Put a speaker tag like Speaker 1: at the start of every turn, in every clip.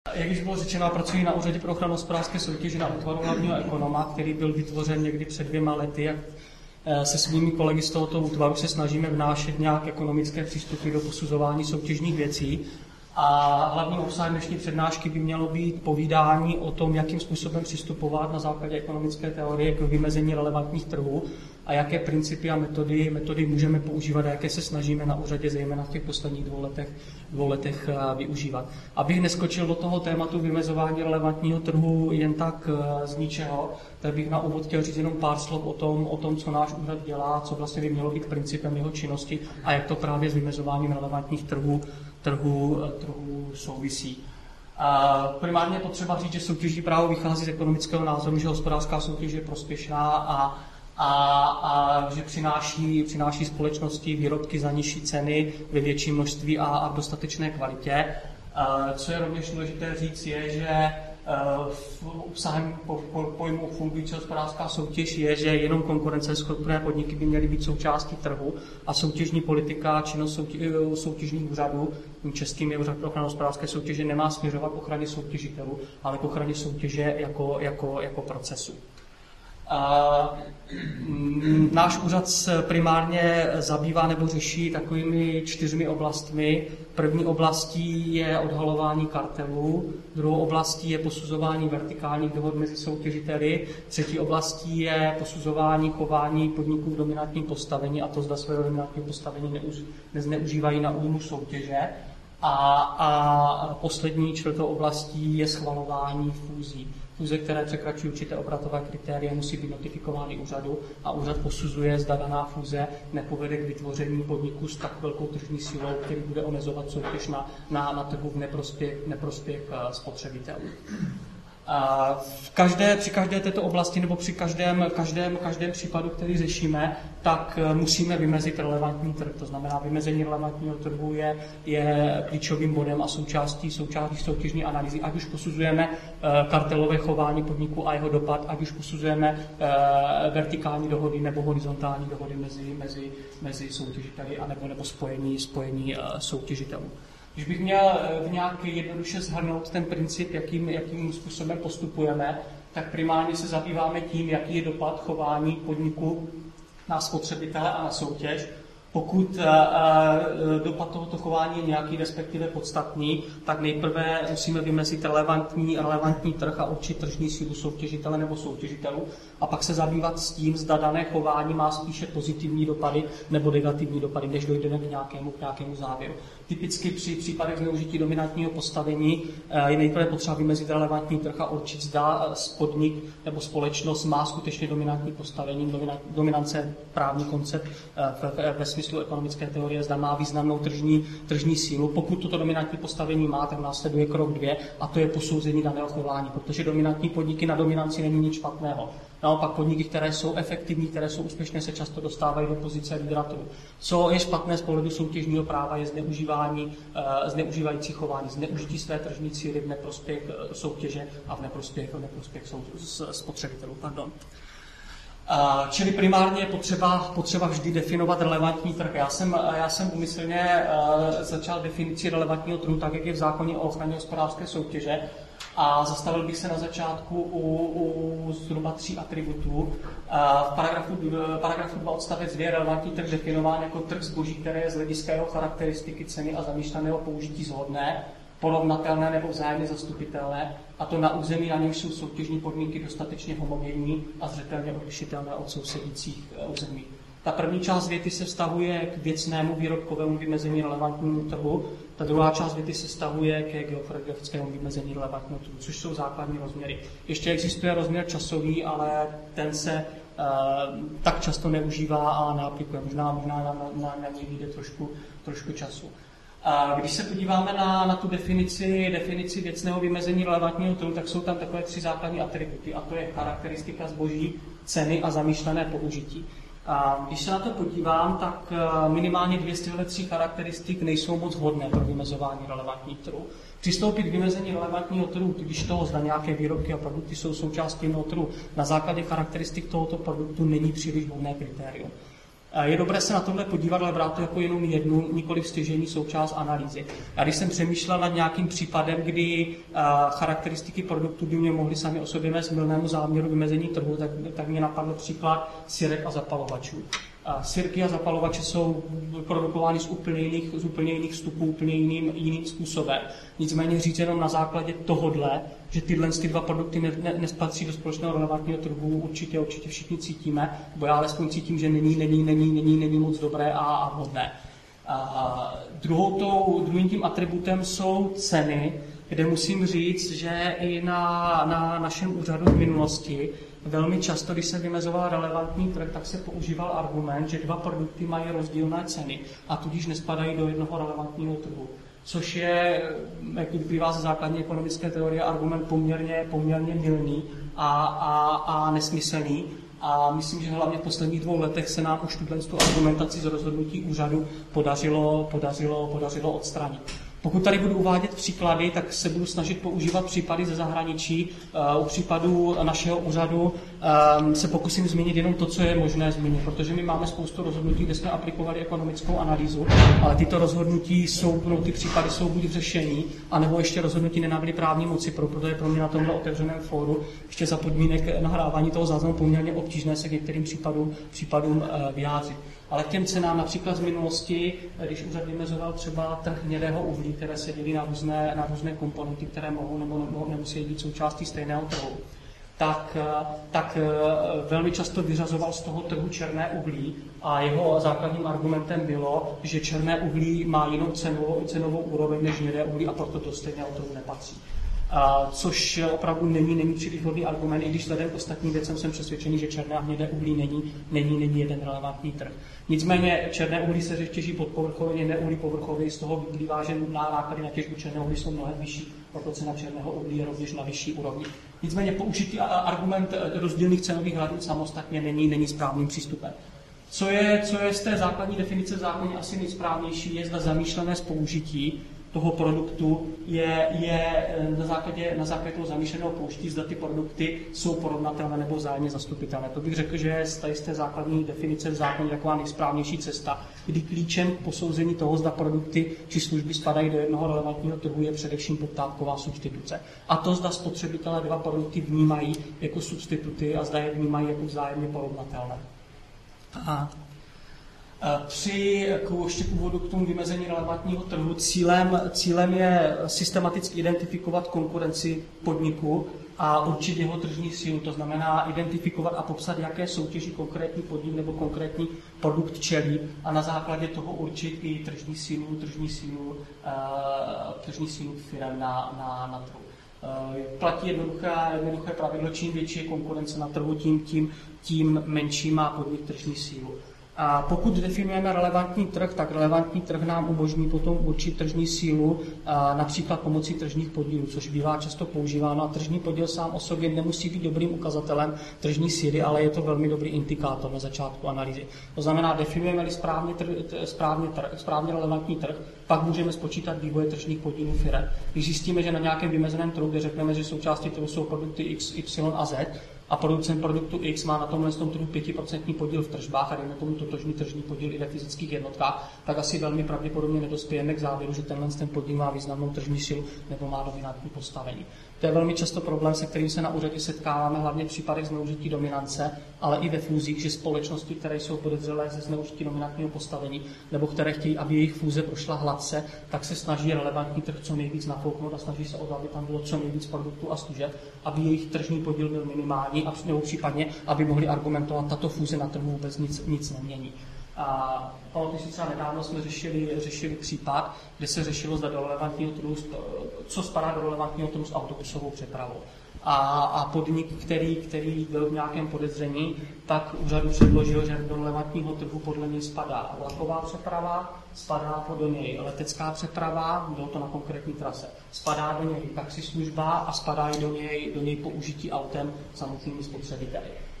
Speaker 1: Jak již bylo řečeno, pracuji na Úřadě pro ochranu hospodářské soutěže na útvaru hlavního ekonoma, který byl vytvořen někdy před 2 lety. Se svými kolegy z tohoto útvaru se snažíme vnášet nějak ekonomické přístupy do posuzování soutěžních věcí. A hlavním obsahem dnešní přednášky by mělo být povídání o tom, jakým způsobem přistupovat na základě ekonomické teorie k vymezení relevantních trhů a jaké principy a metody můžeme používat a jaké se snažíme na úřadě zejména v těch posledních 2 letech využívat. Abych neskočil do toho tématu vymezování relevantního trhu jen tak z ničeho, tak bych na úvod chtěl říct jenom pár slov o tom, co náš úřad dělá, co vlastně by mělo být principem jeho činnosti a jak to právě s vymezováním relevantních trhů souvisí. Primárně je potřeba říct, že soutěžní právo vychází z ekonomického názoru, že hospodářská soutěž je prospěšná a že přináší společnosti výrobky za nižší ceny ve větší množství a v dostatečné kvalitě. Co je rovněž důležité říct, je, že obsahem pojmu fungující hospodářská soutěž je, že jenom konkurenceschopné podniky by měly být součástí trhu a soutěžní politika a činnost soutěžních úřadů, českým je Úřad pro ochranu hospodářské soutěže, nemá směřovat k ochraně soutěžitelů, ale k ochraně soutěže jako procesu. Náš úřad se primárně zabývá nebo řeší takovými 4 oblastmi. První oblastí je odhalování kartelů, druhou oblastí je posuzování vertikálních dohod mezi soutěžiteli, třetí oblastí je posuzování chování podniků v dominantním postavení, a to zda své dominantní postavení nezneužívají na újmu soutěže. A poslední 4. oblastí je schvalování fúzí. Fúze, které překračují určité obratové kritéria, musí být notifikovány úřadu a úřad posuzuje, zda daná fúze nepovede k vytvoření podniku s tak velkou tržní silou, který bude omezovat soutěž na trhu v neprospěch spotřebitelů. Při každé této oblasti nebo při každém případu, který řešíme, tak musíme vymezit relevantní trh. To znamená, vymezení relevantního trhu je klíčovým bodem a součástí soutěžní analýzy. Ať už posuzujeme kartelové chování podniku a jeho dopad, ať už posuzujeme vertikální dohody nebo horizontální dohody mezi soutěžiteli nebo spojení soutěžitelů. Když bych měl nějak jednoduše shrnout ten princip, jakým způsobem postupujeme, tak primárně se zabýváme tím, jaký je dopad chování podniku na spotřebitele a na soutěž. Pokud dopad tohoto chování je nějaký, respektive podstatný, tak nejprve musíme vymezit relevantní trh a určit tržní sílu soutěžitele nebo soutěžitelů a pak se zabývat s tím, zda dané chování má spíše pozitivní dopady nebo negativní dopady, než dojdeme k nějakému závěru. Typicky při případech zneužití dominantního postavení je nejprve potřeba vymezit relevantní trh a určit, zda podnik nebo společnost má skutečně dominantní postavení, dominance právní koncept ve smyslu ekonomické teorie, zda má významnou tržní sílu. Pokud toto dominantní postavení má, tak následuje krok 2 a to je posouzení daného chování, protože dominantní podniky na dominanci není nic špatného. Naopak podniky, které jsou efektivní, které jsou úspěšné, se často dostávají do pozice lídra trhu. Co je špatné z pohledu soutěžního práva, je zneužívající chování, zneužití své tržní síly v neprospěch soutěže a v neprospěch spotřebitelů. Čili primárně je potřeba vždy definovat relevantní trh. Já jsem úmyslně začal definici relevantního trhu tak, jak je v zákoně o ochraně hospodářské soutěže, a zastavil bych se na začátku u zhruba 3 atributů. V paragrafu 2 odstavec 2 je relevantní trh definován jako trh zboží, které je z hlediska jeho charakteristiky, ceny a zamýšleného použití shodné, porovnatelné nebo vzájemně zastupitelné, a to na území, na němž jsou soutěžní podmínky dostatečně homogenní a zřetelně odlišitelné od sousedících území. Ta první část věty se vztahuje k věcnému výrobkovému vymezení relevantnímu trhu, ta druhá část věty se vztahuje k geografickému vymezení relevantního trhu, což jsou základní rozměry. Ještě existuje rozměr časový, ale ten se tak často neužívá a neaplikuje. Možná na něj jde trošku času. Když se podíváme na tu definici věcného vymezení relevantního trhu, tak jsou tam takové 3 základní atributy, a to je charakteristika zboží, ceny a zamýšlené použití. Když se na to podívám, tak minimálně 2 z těchto 3 charakteristik nejsou moc vhodné pro vymezování relevantních trhů. Přistoupit k vymezení relevantního trhu, když toho, zda nějaké výrobky a produkty jsou součástí jednoho trhu, na základě charakteristik tohoto produktu není příliš vhodné kritérium. Je dobré se na tohle podívat, ale brát to jako jenom jednu, nikoliv stěžejní součást analýzy. A když jsem přemýšlel nad nějakým případem, kdy charakteristiky produktu by mě mohly sami o sobě vést mylnému záměru vymezení trhu, tak mě napadl příklad sirek a zapalovačů. Sirky a zapalovače jsou produkovány z úplně jiných vstupů, úplně jiným způsobem. Nicméně říct jenom na základě tohodle, že tyhle dva produkty nespatří do společného relevantního trhu, určitě všichni cítíme, bo já alespoň cítím, že není moc dobré a vhodné. Druhým tím atributem jsou ceny, kde musím říct, že i na našem úřadu v minulosti velmi často, když se vymezoval relevantní trh, tak se používal argument, že dva produkty mají rozdílné ceny a tudíž nespadají do jednoho relevantního trhu. Což je, jak vyplývá ze základní ekonomické teorie, argument poměrně mylný a nesmyslný. A myslím, že hlavně v posledních 2 letech se nám už tuto argumentaci z rozhodnutí úřadu podařilo odstranit. Pokud tady budu uvádět příklady, tak se budu snažit používat případy ze zahraničí. U případů našeho úřadu se pokusím zmínit jenom to, co je možné zmínit, protože my máme spoustu rozhodnutí, kde jsme aplikovali ekonomickou analýzu, ale tyto rozhodnutí ty případy jsou buď v řešení, anebo ještě rozhodnutí nenabyly právní moci, proto je pro mě na tomhle otevřeném fóru ještě za podmínek nahrávání toho záznamu poměrně obtížné se k některým případům vyjádřit. Ale k těm cenám například z minulosti, když úřad vymezoval třeba trh hnědého uhlí, které se dělí na různé komponenty, které mohou nebo nemusí být součástí stejného trhu, tak velmi často vyřazoval z toho trhu černé uhlí a jeho základním argumentem bylo, že černé uhlí má jinou cenovou úroveň než hnědé uhlí a proto do stejného trhu nepatří. Což opravdu není příliš vhodný argument, i když vzhledem k ostatním věcem jsem přesvědčený, že černé a hnědé uhlí není jeden relevantní trh. Nicméně černé uhlí se těží podpovrchově, hnědé uhlí povrchově, z toho vyplývá, že náklady na těžbu černého uhlí jsou mnohem vyšší, proto cena černého uhlí je rovněž na vyšší úrovni. Nicméně použitý argument rozdílných cenových hladin samostatně není správným přístupem. Co je z té základní definice v zákoně asi nejsprávnější, je zda zamýšlené spoužití toho produktu je na základě toho zamýšleného použití, zda ty produkty jsou porovnatelné nebo vzájemně zastupitelné. To bych řekl, že je z té základní definice v zákoně taková nejsprávnější cesta, kdy klíčem k posouzení toho, zda produkty či služby spadají do jednoho relevantního trhu, je především poptávková substituce. A to, zda spotřebitelé dva produkty vnímají jako substituty a zda je vnímají jako vzájemně porovnatelné. Ještě k úvodu k tomu vymezení relevantního trhu, cílem je systematicky identifikovat konkurenci podniku a určit jeho tržní sílu, to znamená identifikovat a popsat, jaké soutěži konkrétní podnik nebo konkrétní produkt čelí a na základě toho určit i tržní sílu firem na trhu. Platí jednoduché pravidlo, čím větší je konkurence na trhu, tím menší má podnik tržní sílu. A pokud definujeme relevantní trh, tak relevantní trh nám umožní potom určit tržní sílu, například pomocí tržních podílů, což bývá často používáno. A tržní podíl sám o sobě nemusí být dobrým ukazatelem tržní síly, ale je to velmi dobrý indikátor na začátku analýzy. To znamená, definujeme-li správně relevantní trh, pak můžeme spočítat vývoje tržních podílů firem. Když zjistíme, že na nějakém vymezeném trhu, kde řekneme, že součástí trhu jsou produkty X, Y a Z, a producent produktu X má na tomhle trhu 5% podíl v tržbách a dejme tomu totožný tržní podíl i ve fyzických jednotkách, tak asi velmi pravděpodobně nedospějeme k závěru, že ten podíl má významnou tržní sílu nebo má dominantní postavení. To je velmi často problém, se kterým se na úřadě setkáváme, hlavně v případech zneužití dominance, ale i ve fúzích, že společnosti, které jsou podezřelé ze zneužití dominantního postavení nebo které chtějí, aby jejich fúze prošla hladce, tak se snaží relevantní trh co nejvíc nafouknout a snaží se o to, aby tam bylo co nejvíc produktů a služeb, aby jejich tržní podíl byl minimální a nebo případně, aby mohli argumentovat, tato fúze na trhu vůbec nic nemění. A pamatuji si třeba nedávno jsme řešili případ, kde se řešilo, zda do relevantního trhu, co spadá do relevantního trhu s autobusovou přepravou. A podnik, který byl v nějakém podezření, tak úřadu předložil, že do relevantního trhu podle něj spadá vlaková přeprava, spadá do něj letecká přeprava, bylo to na konkrétní trase, spadá do něj taxislužba a spadá i do něj použití autem samotnými spotřebiteli.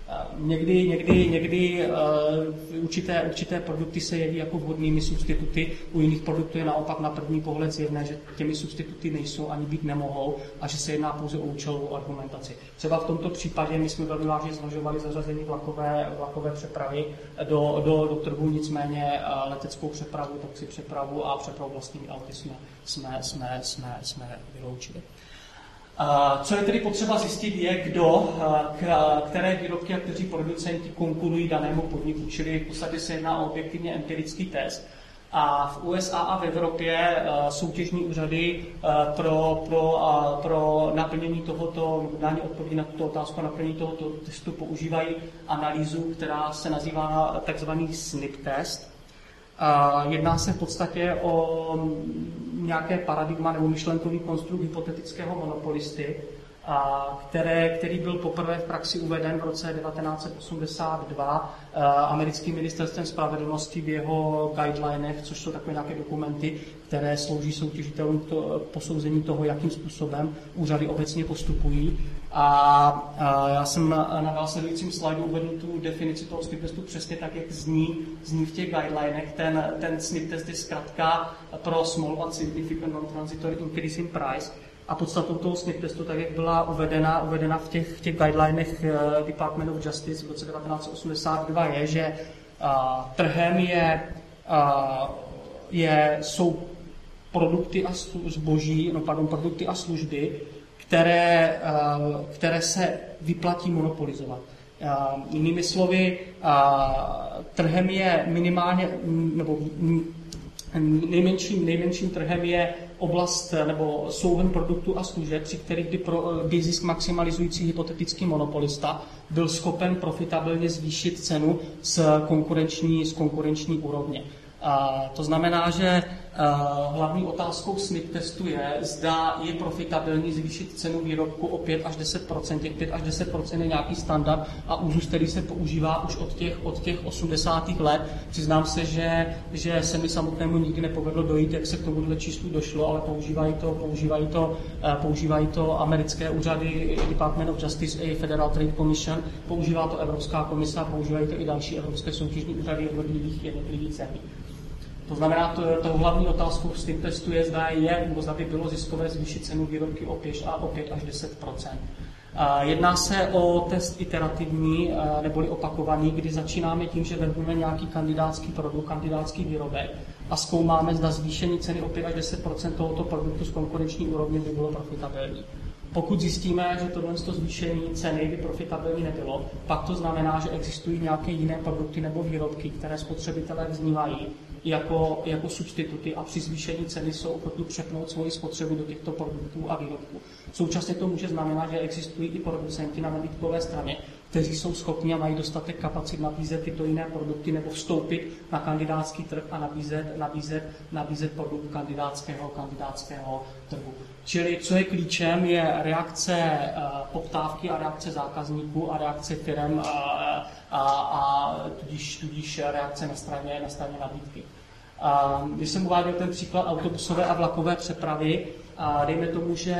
Speaker 1: Někdy určité produkty se jeví jako vhodnými substituty, u jiných produktů je naopak na první pohled zjevné, že těmi substituty nejsou ani být nemohou a že se jedná pouze o účelovou argumentaci. Třeba v tomto případě my jsme velmi vážně zvažovali zařazení vlakové přepravy do trhu, nicméně leteckou přepravu, taxi přepravu a přepravu vlastními auty jsme vyloučili. Co je tedy potřeba zjistit je, které výrobky a kteří producenti konkurují danému podniku, čili v podstatě se jedná o objektivně empirický test. A v USA a v Evropě soutěžní úřady pro naplnění tohoto, dání odpovědi na tuto otázku a naplnění tohoto testu používají analýzu, která se nazývá takzvaný SNP test. Jedná se v podstatě o nějaké paradigma nebo myšlenkový konstrukt hypotetického monopolisty, který byl poprvé v praxi uveden v roce 1982 americkým ministerstvem spravedlnosti v jeho guidelinech, což jsou takové nějaké dokumenty, které slouží soutěžitelům k posouzení toho, jakým způsobem úřady obecně postupují. A já jsem na následujícím slajdu uvedl tu definici toho SNP testu přesně tak, jak zní v těch guidelinech. Ten SNP test je zkrátka pro Small but Significant Non-Transitory Increase in Price. A podstatou toho SNP testu, tak jak byla uvedena v těch guidelinech Department of Justice v roce 1982, je, že trhem jsou produkty a služby, které se vyplatí monopolizovat. Jinými slovy, trhem je minimálně, nebo nejmenším trhem je oblast nebo souhrn produktů a služeb, při kterých by zisk maximalizující hypotetický monopolista byl schopen profitabilně zvýšit cenu z konkurenční úrovně. To znamená, že hlavní otázkou SNP testu je, zda je profitabilní zvýšit cenu výrobku o 5 až 10%. Těch 5 až 10% je nějaký standard a úzus, který se používá už od těch 80. let. Přiznám se, že se mi samotnému nikdy nepovedlo dojít, jak se k tomuhle číslu došlo, ale používají to americké úřady, Department of Justice a Federal Trade Commission, používá to Evropská komise a používají to i další evropské soutěžní úřady jednotlivých zemí. To znamená, tou hlavní otázkou v SNP testu je, zda by bylo ziskové zvýšit cenu výrobky o 5 až 10%. Jedná se o test iterativní neboli opakovaný, kdy začínáme tím, že vezmeme nějaký kandidátský produkt, kandidátský výrobek a zkoumáme, zda zvýšení ceny o 5 až 10% tohoto produktu z konkurenční úrovně by bylo profitabilní. Pokud zjistíme, že tohle zvýšení ceny by profitabilní nebylo, pak to znamená, že existují nějaké jiné produkty nebo výrobky, které spotřebitelé vnímají jako substituty a při zvýšení ceny jsou ochotní přepnout svoji spotřebu do těchto produktů a výrobků. Současně to může znamenat, že existují i producenti na nabídkové straně, kteří jsou schopni a mají dostatek kapacit nabízet tyto jiné produkty nebo vstoupit na kandidátský trh a nabízet produkt kandidátského trhu. Čili co je klíčem, je reakce poptávky a reakce zákazníků a reakce firem a tudíž reakce na straně nabídky. Když jsem uváděl ten příklad autobusové a vlakové přepravy, dejme tomu, že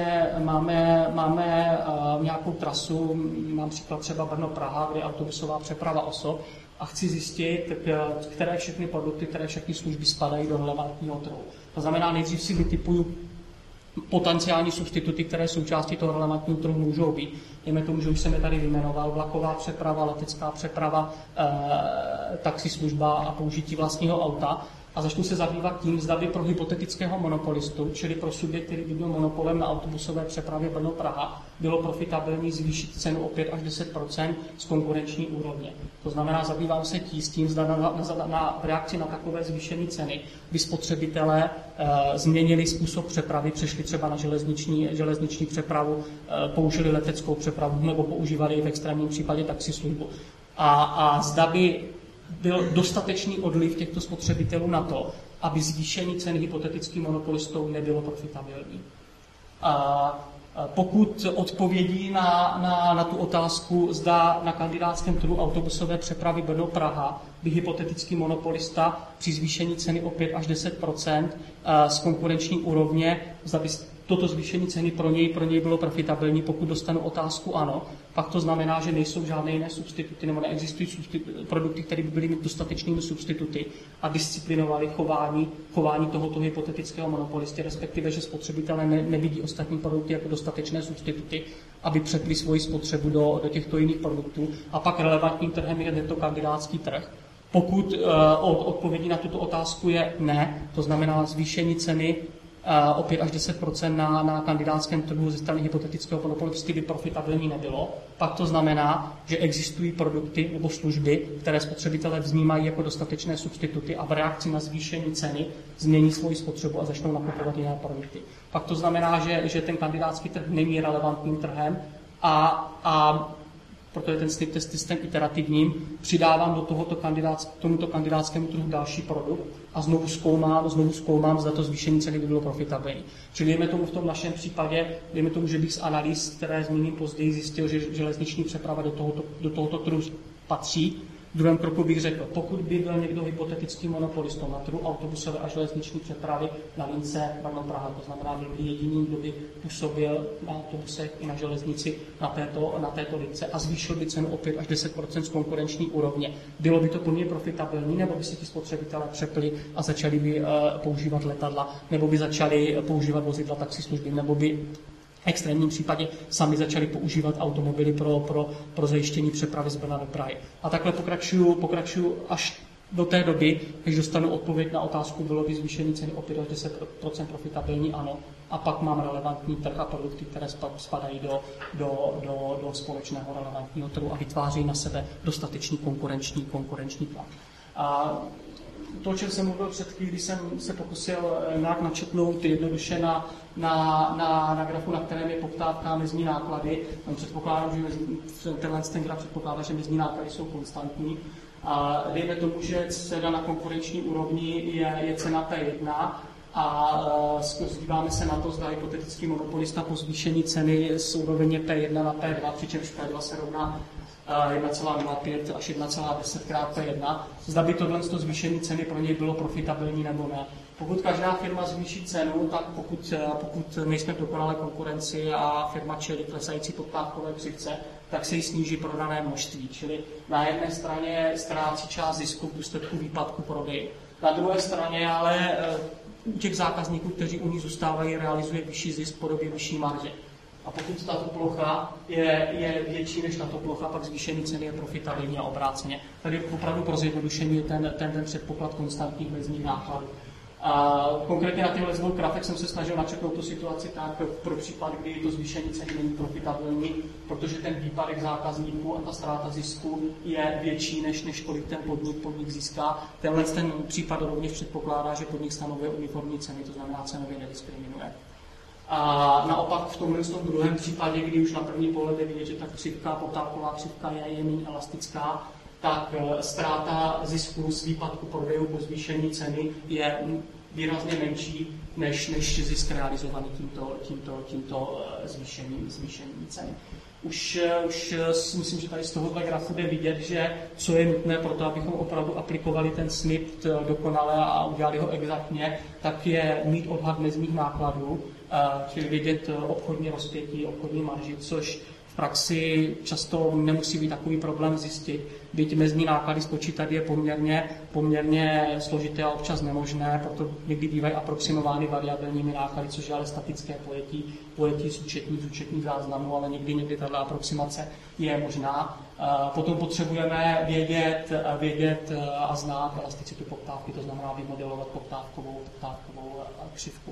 Speaker 1: máme nějakou trasu, mám příklad třeba Brno-Praha, kde je autobusová přeprava osob a chci zjistit, které všechny produkty, které všechny služby spadají do relevantního trhu. To znamená, nejdřív si vytipuju potenciální substituty, které součástí toho relevantního trhu můžou být. Dejme tomu, že už jsem je tady vyjmenoval, vlaková přeprava, letecká přeprava, taxislužba a použití vlastního auta. A začnu se zabývat tím, zda by pro hypotetického monopolistu, čili pro subjekt, který by byl monopolem na autobusové přepravě Brno-Praha, bylo profitabilní zvýšit cenu o 5 až 10% z konkurenční úrovně. To znamená, zabývám se tím, zda v reakci na takové zvýšení ceny by spotřebitelé změnili způsob přepravy, přešli třeba na železniční přepravu, použili leteckou přepravu nebo používali v extrémním případě taxislužbu. A zda by byl dostatečný odliv těchto spotřebitelů na to, aby zvýšení ceny hypotetickým monopolistou nebylo profitabilní. Pokud odpovědí na tu otázku, zda na kandidátském trhu autobusové přepravy Brno-Praha by hypotetický monopolista při zvýšení ceny o 5 až 10% z konkurenční úrovně, zda by toto zvýšení ceny pro něj bylo profitabilní. Pokud dostanu otázku ano, pak to znamená, že nejsou žádné jiné substituty nebo neexistují produkty, které by byly dostatečnými substituty a disciplinovali chování tohoto hypotetického monopolisty, respektive, že spotřebitelé nevidí ostatní produkty jako dostatečné substituty, aby přepli svoji spotřebu do těchto jiných produktů. A pak relevantním trhem je tento kandidátský trh. Pokud odpovědí na tuto otázku je ne, to znamená zvýšení ceny o 5 až 10% na kandidátském trhu ze strany hypotetického monopolisty by profitabilní nebylo, pak to znamená, že existují produkty nebo služby, které spotřebitelé vnímají jako dostatečné substituty a v reakci na zvýšení ceny změní svoji spotřebu a začnou nakupovat jiné produkty. Pak to znamená, že ten kandidátský trh není relevantním trhem a protože ten snip test systém iterativním, přidávám do tomuto kandidátskému trhu další produkt a znovu zkoumám, zda to zvýšení ceny by bylo profitabilní. Čili dejme tomu v tom našem případě, že bych z analýz, které zmíním později, zjistil, že železniční přeprava do tohoto trhu patří. V druhém kroku bych řekl, pokud by byl někdo hypotetickým monopolistou na trhu autobusové a železniční přepravy na lince Brno-Praha, to znamená, byl by jediný, kdo by působil na autobusech i na železnici na této lince a zvýšil by cenu o 5 až 10% z konkurenční úrovně. Bylo by to plně profitabilní, nebo by se ti spotřebitelé přepli a začali by používat letadla, nebo by začali používat vozidla taxislužby, nebo by v extrémním případě sami začali používat automobily pro zajištění přepravy z Brna do Prahy. A takhle pokračuju až do té doby, než dostanu odpověď na otázku, bylo by zvýšení ceny o 5 až 10% profitabilní, ano. A pak mám relevantní trh a produkty, které spadají do společného relevantního trhu a vytváří na sebe dostatečný konkurenční tlak. A to, o čem jsem mluvil před chvílí, když jsem se pokusil nějak načetnout jednoduše na grafu, na kterém je poptávka a mezní náklady. Předpokládám, že ten graf předpokládá, že mezní náklady jsou konstantní. A dejme tomu, že cena na konkurenční úrovni je cena P1 a díváme se na to, zda hypotetický monopolista po zvýšení ceny z úrovně P1 na P2, přičemž P2 se rovná 1,05 až 1,10 krát P1. Zda by tohle zvýšení ceny pro něj bylo profitabilní nebo ne. Pokud každá firma zvýší cenu, tak pokud nejsme v dokonalé konkurenci a firma čelí klesající poptávkové křivce, tak se jí sníží prodané množství. Čili na jedné straně ztrácí část zisku v důsledku výpadku prodeje. Na druhé straně ale u těch zákazníků, kteří u ní zůstávají, realizuje vyšší zisk v podobě vyšší marže. A pokud tato plocha je větší než tato plocha, pak zvýšení ceny je profitabilní a obráceně. Tady opravdu pro zjednodušení je ten předpoklad konstantních mezních nákladů. Konkrétně na těchto dvou grafech jsem se snažil načetnout tu situaci tak pro případ, kdy to zvýšení ceny není profitabilní, protože ten výpadek zákazníků a ta ztráta zisku je větší, než kolik ten podnik získá. Ten případ rovněž předpokládá, že podnik stanovuje uniformní ceny, to znamená cenově nediskriminuje. A naopak v tomhle druhém případě, kdy už na první pohled je vidět, že ta poptávková křivka je méně elastická, tak ztráta zisku z výpadku prodejů po zvýšení ceny je výrazně menší než zisk realizovaný tímto zvýšením ceny. Už myslím, že tady z tohohle grafu jde vidět, že co je nutné pro to, abychom opravdu aplikovali ten SNP dokonale a udělali ho exaktně, tak je mít odhad mezních nákladů, čili vidět obchodní rozpětí, obchodní marži, což v praxi často nemusí být takový problém zjistit. Byť mezní náklady spočítat je poměrně složité a občas nemožné, proto někdy bývají aproximovány variabilními náklady, což je ale statické pojetí z účetních záznamů, ale někdy tato aproximace je možná. Potom potřebujeme vědět a znát elasticitu poptávky, to znamená vymodelovat poptávkovou křivku.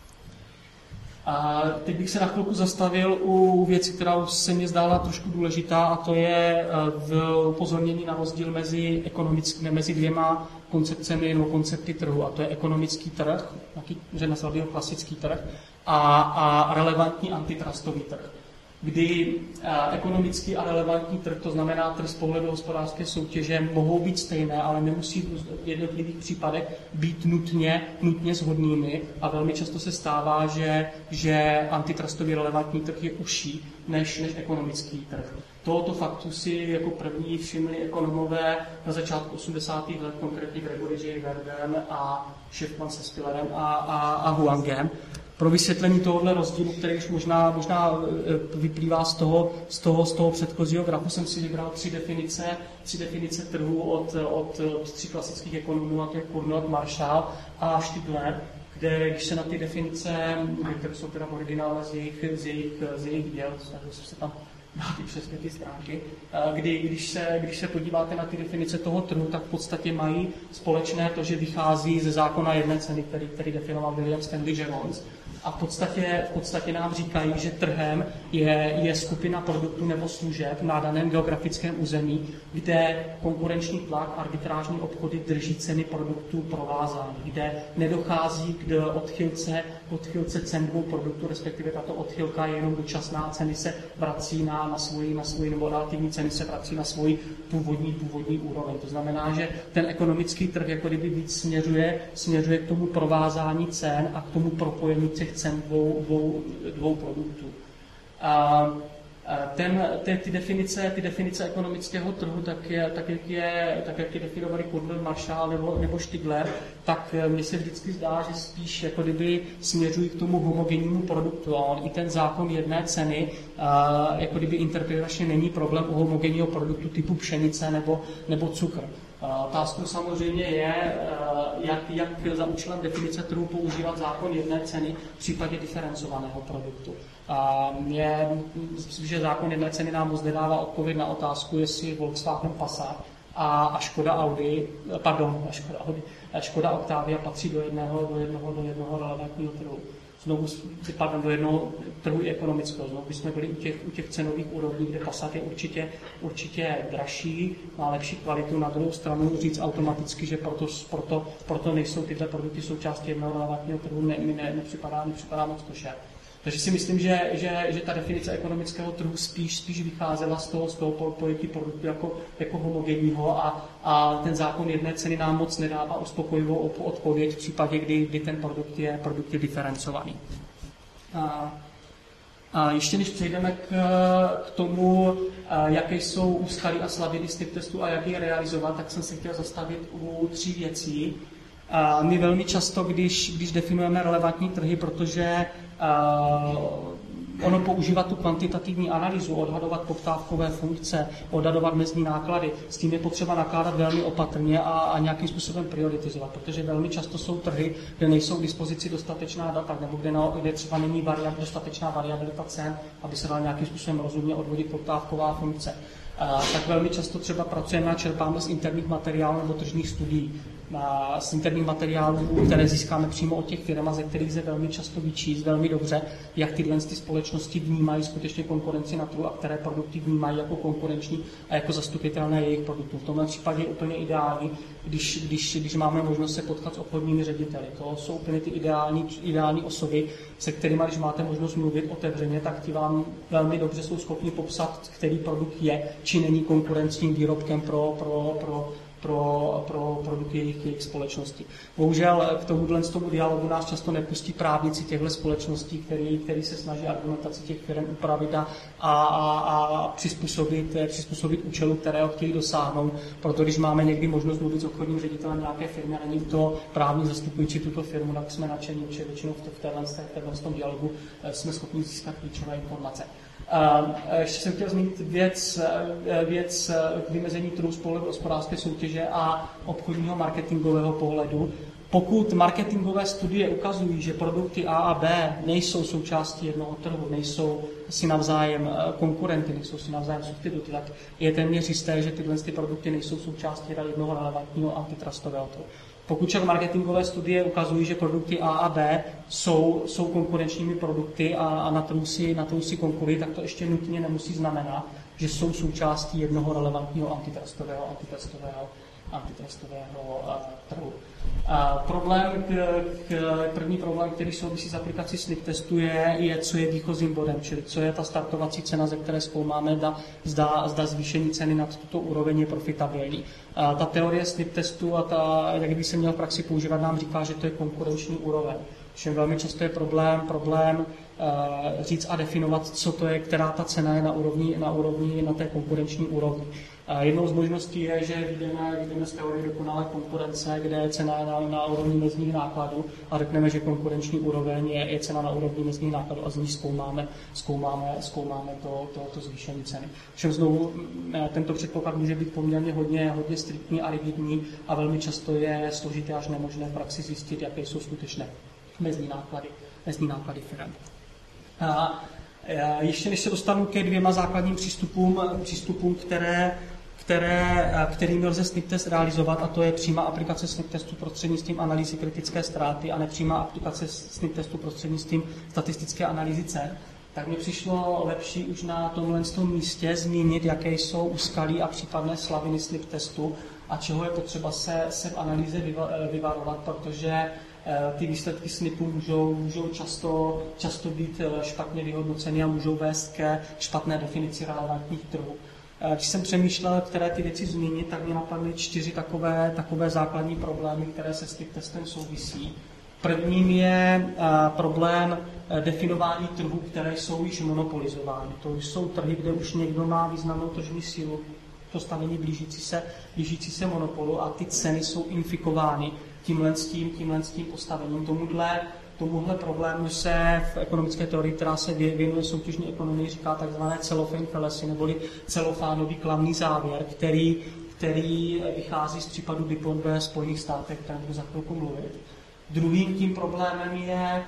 Speaker 1: A teď bych se na chvilku zastavil u věci, která se mi zdála trošku důležitá, a to je v upozornění na rozdíl mezi dvěma koncepcemi nebo koncepty trhu, a to je ekonomický trh, že nazval by ho klasický trh, a relevantní antitrustový trh, kdy ekonomický a relevantní trh, to znamená trh z pohledu hospodářské soutěže, mohou být stejné, ale nemusí v jednotlivých případech být nutně shodnými a velmi často se stává, že antitrustový relevantní trh je užší než ekonomický trh. Tohoto faktu si jako první všimli ekonomové na začátku 80. let, konkrétně Gregory J. Verdem a Schiffman se Spillerem a Huangem. Pro vysvětlení tohohle rozdílu, který už možná vyplývá z toho předchozího grafu, jsem si vybral tři definice trhu od tří klasických ekonomů, a to je Cournot, Marshall a Stigler, kde když se na ty definice, které jsou teda originálně z jejich děl, snažil jsem se tam dát i přesně ty stránky, když se podíváte na ty definice toho trhu, tak v podstatě mají společné to, že vychází ze zákona jedné ceny, který definoval William Stanley Jevons. A v podstatě nám říkají, že trhem je skupina produktů nebo služeb na daném geografickém území, kde konkurenční tlak, arbitrážní obchody drží ceny produktů provázány, kde nedochází k odchylce cen dvou produktů, respektive tato odchylka je jenom dočasná, ceny se vrací na svoji nebo relativní ceny se vrací na svoji původní úroveň. To znamená, že ten ekonomický trh jako kdyby víc směřuje k tomu provázání cen a k tomu propojení těch cen dvou produktů. Ty definice ekonomického trhu, tak jak je definovali Cournot, Marshall nebo Stigler, tak mně se vždycky zdá, že spíš jako kdyby směřují k tomu homogennímu produktu. A on i ten zákon jedné ceny jako kdyby interpretačně není problém u homogenního produktu typu pšenice nebo cukr. Otázkou samozřejmě je, jak za účelem definice trhu používat zákon jedné ceny v případě diferencovaného produktu. Myslím, že zákon jedné ceny nám moc nedává odpověď na otázku, jestli Volkswagen Passat a Škoda Octavia patří do jednoho relevantního trhu. Do jednoho trhu i ekonomického. Znovu bychom byli u těch cenových úrovní, kde Passat je určitě dražší, má lepší kvalitu. Na druhou stranu říct automaticky, že proto nejsou tyhle produkty součástí jednoho relevantního trhu, nepřipadá moc košer. Takže si myslím, že ta definice ekonomického trhu spíš vycházela z toho pojetí produktu jako homogenního a ten zákon jedné ceny nám moc nedává uspokojivou odpověď v případě, kdy ten produkt je diferencovaný. A ještě než přejdeme k tomu, jaké jsou úskalí a slabiny z testu a jak je realizovat, tak jsem se chtěl zastavit u 3 věcí. My velmi často, když definujeme relevantní trhy, protože ono používá tu kvantitativní analýzu, odhadovat poptávkové funkce, odhadovat mezní náklady, s tím je potřeba nakládat velmi opatrně a nějakým způsobem prioritizovat, protože velmi často jsou trhy, kde nejsou k dispozici dostatečná data, nebo kde třeba není dostatečná variabilita cen, aby se dala nějakým způsobem rozumně odvodit poptávková funkce. Tak velmi často třeba pracujeme a čerpáme z interních materiálů nebo tržních studií, z interních materiálů, které získáme přímo od těch firm, ze kterých se velmi často vyčíst velmi dobře, jak tyhle společnosti vnímají skutečně konkurenci na trhu a které produkty vnímají jako konkurenční a jako zastupitelné jejich produktů. V tomhle případě je úplně ideální, když máme možnost se potkat s obchodními řediteli. To jsou úplně ty ideální osoby, se kterými, když máte možnost mluvit otevřeně, tak ti vám velmi dobře jsou schopni popsat, který produkt je, či není konkurenčním výrobkem pro produkty jejich společnosti. Bohužel k tomuhle dialogu nás často nepustí právníci těchto společností, který se snaží argumentaci těch firm upravit a přizpůsobit účelu, kterého chtějí dosáhnout. Proto když máme někdy možnost mluvit s obchodním ředitelem nějaké firmy a není to právní zastupující tuto firmu, tak jsme nadšení, že většinou v této dialogu jsme schopni získat klíčové informace. Ještě jsem chtěl zmínit věc vymezení trhu z pohledu hospodářské soutěže a obchodního marketingového pohledu. Pokud marketingové studie ukazují, že produkty A a B nejsou součástí jednoho trhu, nejsou si navzájem konkurenty, nejsou si navzájem substituty, tak je téměř jisté, že tyhle produkty nejsou součástí jednoho relevantního antitrustového trhu. Pokud však marketingové studie ukazují, že produkty A a B jsou konkurenčními produkty a na trhu si konkurují, tak to ještě nutně nemusí znamenat, že jsou součástí jednoho relevantního antitrustového trhu. První problém, který souvisí s aplikací slip testu, je, co je výchozím bodem, čili co je ta startovací cena, ze které zkoumáme, zda zvýšení ceny nad tuto úroveň je profitabilní. Ta teorie slip testu jak by se měl v praxi používat, nám říká, že to je konkurenční úroveň. Všem velmi často je problém říct a definovat, co to je, která ta cena je na té konkurenční úrovni. Jednou z možností je, že jdeme z teorie dokonalé konkurence, kde je cena na úrovni mezních nákladů a řekneme, že konkurenční úroveň je cena na úrovni mezních nákladů a z ní zkoumáme to zvýšení ceny. Všem znovu tento předpoklad může být poměrně hodně striktní a rigidní a velmi často je složité až nemožné v praxi zjistit, jaké jsou skutečné mezní náklady firem. Ještě než se dostanu ke dvěma základním přístupům, kterými lze snip test realizovat, a to je přímá aplikace snip testu prostřednictvím analýzy kritické ztráty a nepřímá aplikace snip testu prostřednictvím statistické analýzy cen, tak mi přišlo lepší už na tomhle místě zmínit, jaké jsou úskalí a případné slabiny snip testu a čeho je potřeba se v analýze vyvarovat, protože ty výsledky SNPu můžou často být špatně vyhodnoceny a můžou vést ke špatné definici relevantních trhů. Když jsem přemýšlel, které ty věci zmínit, tak mě napadly 4 takové základní problémy, které se SNP testem souvisí. Prvním je problém definování trhů, které jsou již monopolizovány. To jsou trhy, kde už někdo má významnou tržní sílu, postavení blížící se monopolu a ty ceny jsou infikovány tímhle postavením. Tomuhle problému se v ekonomické teorii, která se věnuje soutěžní ekonomii, říká takzvané cellophane fallacy, neboli celofánový klamný závěr, který vychází z případu DuPont ve Spojených státech, které budu za chvilku mluvit. Druhým tím problémem je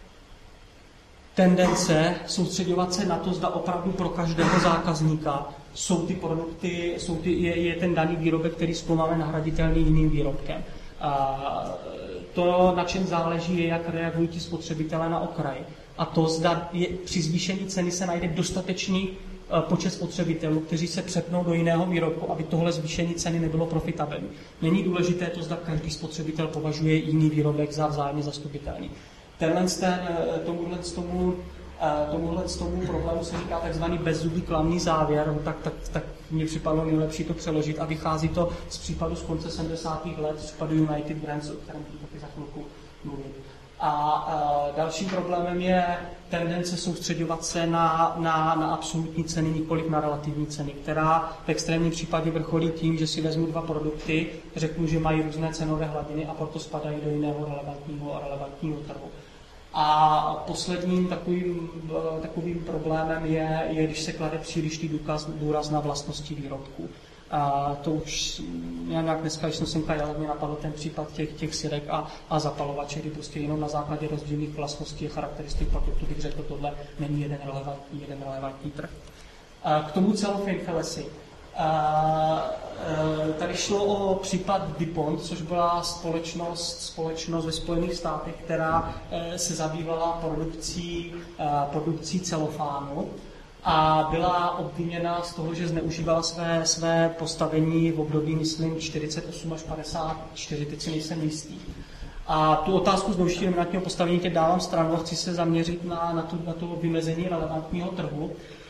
Speaker 1: tendence soustředovat se na to, zda opravdu pro každého zákazníka jsou ty produkty, je ten daný výrobek, který zkoumáme, nahraditelný jiným výrobkem. To, na čem záleží, je, jak reagují ti spotřebitelé na okraj. A to, zda při zvýšení ceny se najde dostatečný počet spotřebitelů, kteří se přepnou do jiného výrobku, aby tohle zvýšení ceny nebylo profitabilní. Není důležité to, zda každý spotřebitel považuje jiný výrobek za vzájemně zastupitelný. Tomuhle problému se říká takzvaný bezzubý klamný závěr, tak mně připadlo nejlepší to přeložit a vychází to z případu z konce 70. let, z případu United Brands, o kterém taky za chvilku mluvím. A dalším problémem je tendence soustředovat se na absolutní ceny, nikoliv na relativní ceny, která v extrémním případě vrcholí tím, že si vezmu 2 produkty, řeknu, že mají různé cenové hladiny a proto spadají do jiného relevantního trhu. A posledním takovým problémem je, když se klade přílišný důraz na vlastnosti výrobků. A to už nějak dneska, když jsem semka jel, mě napadl ten případ těch sirek a zapalovače, kdy prostě jenom na základě rozdílných vlastností a charakteristik produktu bych řekl, tohle není jeden relevantní trh. K tomu cellophane fallacy. Tady šlo o případ DuPont, což byla společnost ve Spojených státech, která se zabývala produkcí celofánu a byla obviněna z toho, že zneužívala své postavení v období, myslím, 48 až 54, teď si nejsem jistý. A tu otázku zneužití dominantního postavení teď dávám stranu a chci se zaměřit na to vymezení relevantního trhu.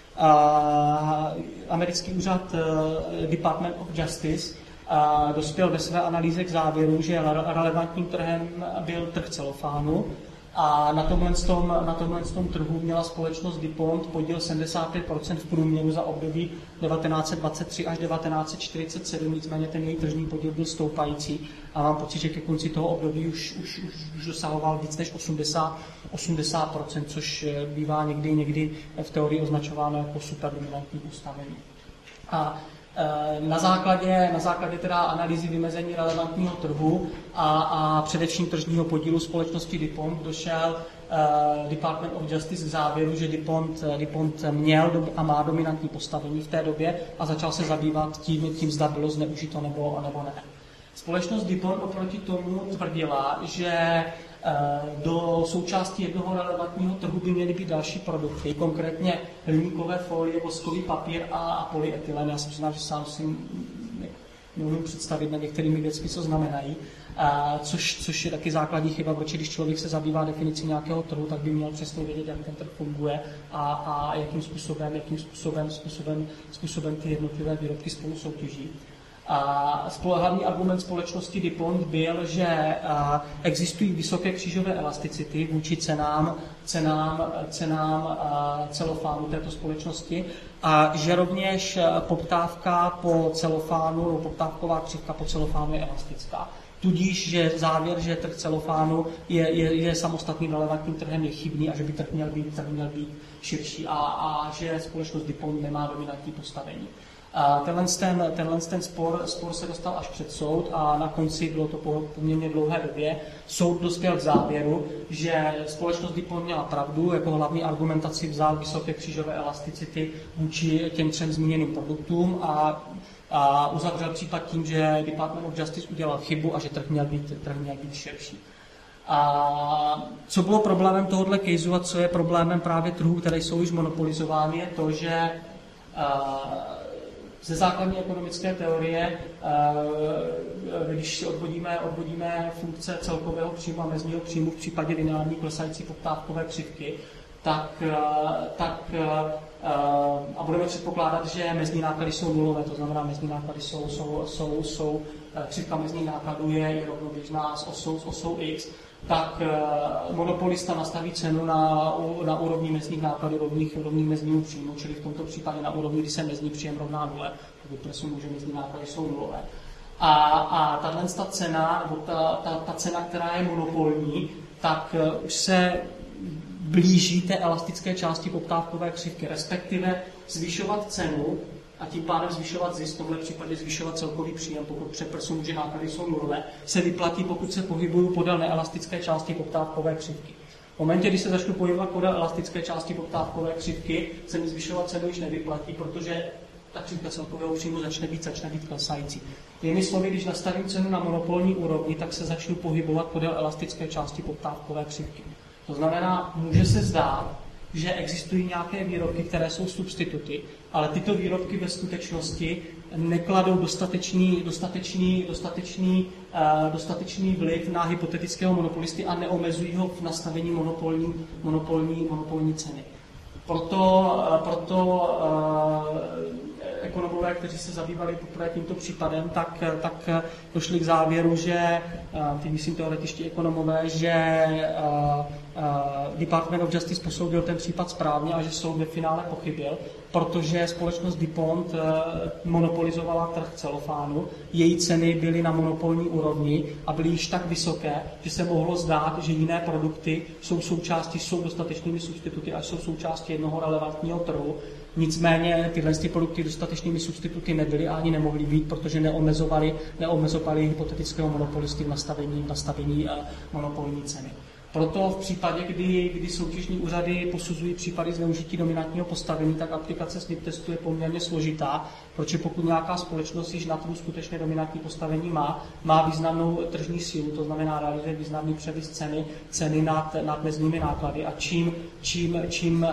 Speaker 1: Americký úřad Department of Justice dospěl ve své analýze k závěru, že relevantním trhem byl trh celofánu a na tomhle trhu měla společnost DuPont podíl 75% v průměru za období 1923 až 1947, nicméně ten její tržní podíl byl stoupající a mám pocit, že ke konci toho období už dosahoval víc než 80%, což bývá někdy v teorii označováno jako superdominantní postavení. A na základě teda analýzy vymezení relevantního trhu a především tržního podílu společnosti DuPont došel Department of Justice k závěru, že DuPont měl a má dominantní postavení v té době a začal se zabývat tím zda bylo zneužito nebo ne. Společnost DuPont oproti tomu tvrdila, že do součástí jednoho relevantního trhu by měly být další produkty, konkrétně hliníkové folie, voskový papír a polyetylen. Já si přiznám, že sám si neumím představit na některými věcmi, co znamenají, což je taky základní chyba, protože když člověk se zabývá definicí nějakého trhu, tak by měl přesně vědět, jak ten trh funguje a jakým způsobem ty jednotlivé výrobky spolu soutěží. A hlavní argument společnosti DuPont byl, že existují vysoké křížové elasticity vůči cenám celofánu této společnosti a že rovněž poptávka po celofánu, poptávková křivka po celofánu je elastická. Tudíž, že závěr, že trh celofánu je samostatným relevantním trhem, je chybný a že by trh měl být širší a že společnost DuPont nemá dominantní postavení. Tenhle spor se dostal až před soud a na konci, bylo to po poměrně dlouhé době, soud dospěl k závěru, že společnost DuPont měla pravdu, jako hlavní argumentaci vzal vysoké křížové elasticity vůči těm 3 zmíněným produktům a uzavřel případ tím, že Department of Justice udělal chybu a že trh měl být širší. A co bylo problémem tohoto caseu a co je problémem právě trhů, které jsou již monopolizovány, je to, že ze základní ekonomické teorie, když si odvodíme funkce celkového příjmu a mezního příjmu v případě lineární klesající poptávkové křivky, a budeme předpokládat, že mezní náklady jsou nulové, to znamená, mezní náklady křivka mezních nákladů je rovnoběžná s osou X, tak monopolista nastaví cenu na úrovni mezních nákladů rovných meznímu příjmu, čili v tomto případě na úrovni, kdy se mezní příjem rovná nule, pokud presunu, že mezní náklady jsou nulové. A tato cena, nebo ta cena, která je monopolní, tak už se blíží té elastické části poptávkové křivky, respektive zvyšovat cenu a tím pádem zvyšovat zisk, v tomhle případě zvyšovat celkový příjem, pokud přepresunu, že náklady jsou nulové, se vyplatí, pokud se pohybuju podél neelastické části poptávkové křivky. V momentě, kdy se začnu pohybovat podél elastické části poptávkové křivky, se mi zvyšovat cenu již nevyplatí, protože ta křivka celkového příjmu začne být klesající. Jinými slovy, když nastavím cenu na monopolní úrovni, tak se začnu pohybovat podél elastické části poptávkové křivky. To znamená, může se zdát, že existují nějaké výrobky, které jsou substituty, ale tyto výrobky ve skutečnosti nekladou dostatečný vliv na hypotetického monopolisty a neomezují ho v nastavení monopolní ceny. Proto ekonomové, kteří se zabývali poprvé tímto případem, tak došli k závěru, že myslím teoretičtí ekonomové, že Department of Justice posoudil ten případ správně a že soud ve finále pochybil, protože společnost DuPont monopolizovala trh celofánu, její ceny byly na monopolní úrovni a byly již tak vysoké, že se mohlo zdát, že jiné produkty jsou dostatečnými substituty a jsou součástí jednoho relevantního trhu. Nicméně tyhle produkty dostatečnými substituty nebyly a ani nemohly být, protože neomezovali hypotetického monopolisty v nastavení monopolní ceny. Proto v případě, kdy soutěžní úřady posuzují případy zneužití dominantního postavení, tak aplikace SNIP testu je poměrně složitá, protože pokud nějaká společnost již na trhu skutečně dominantní postavení má významnou tržní sílu, to znamená realizuje významný převis ceny nad mezními náklady a čím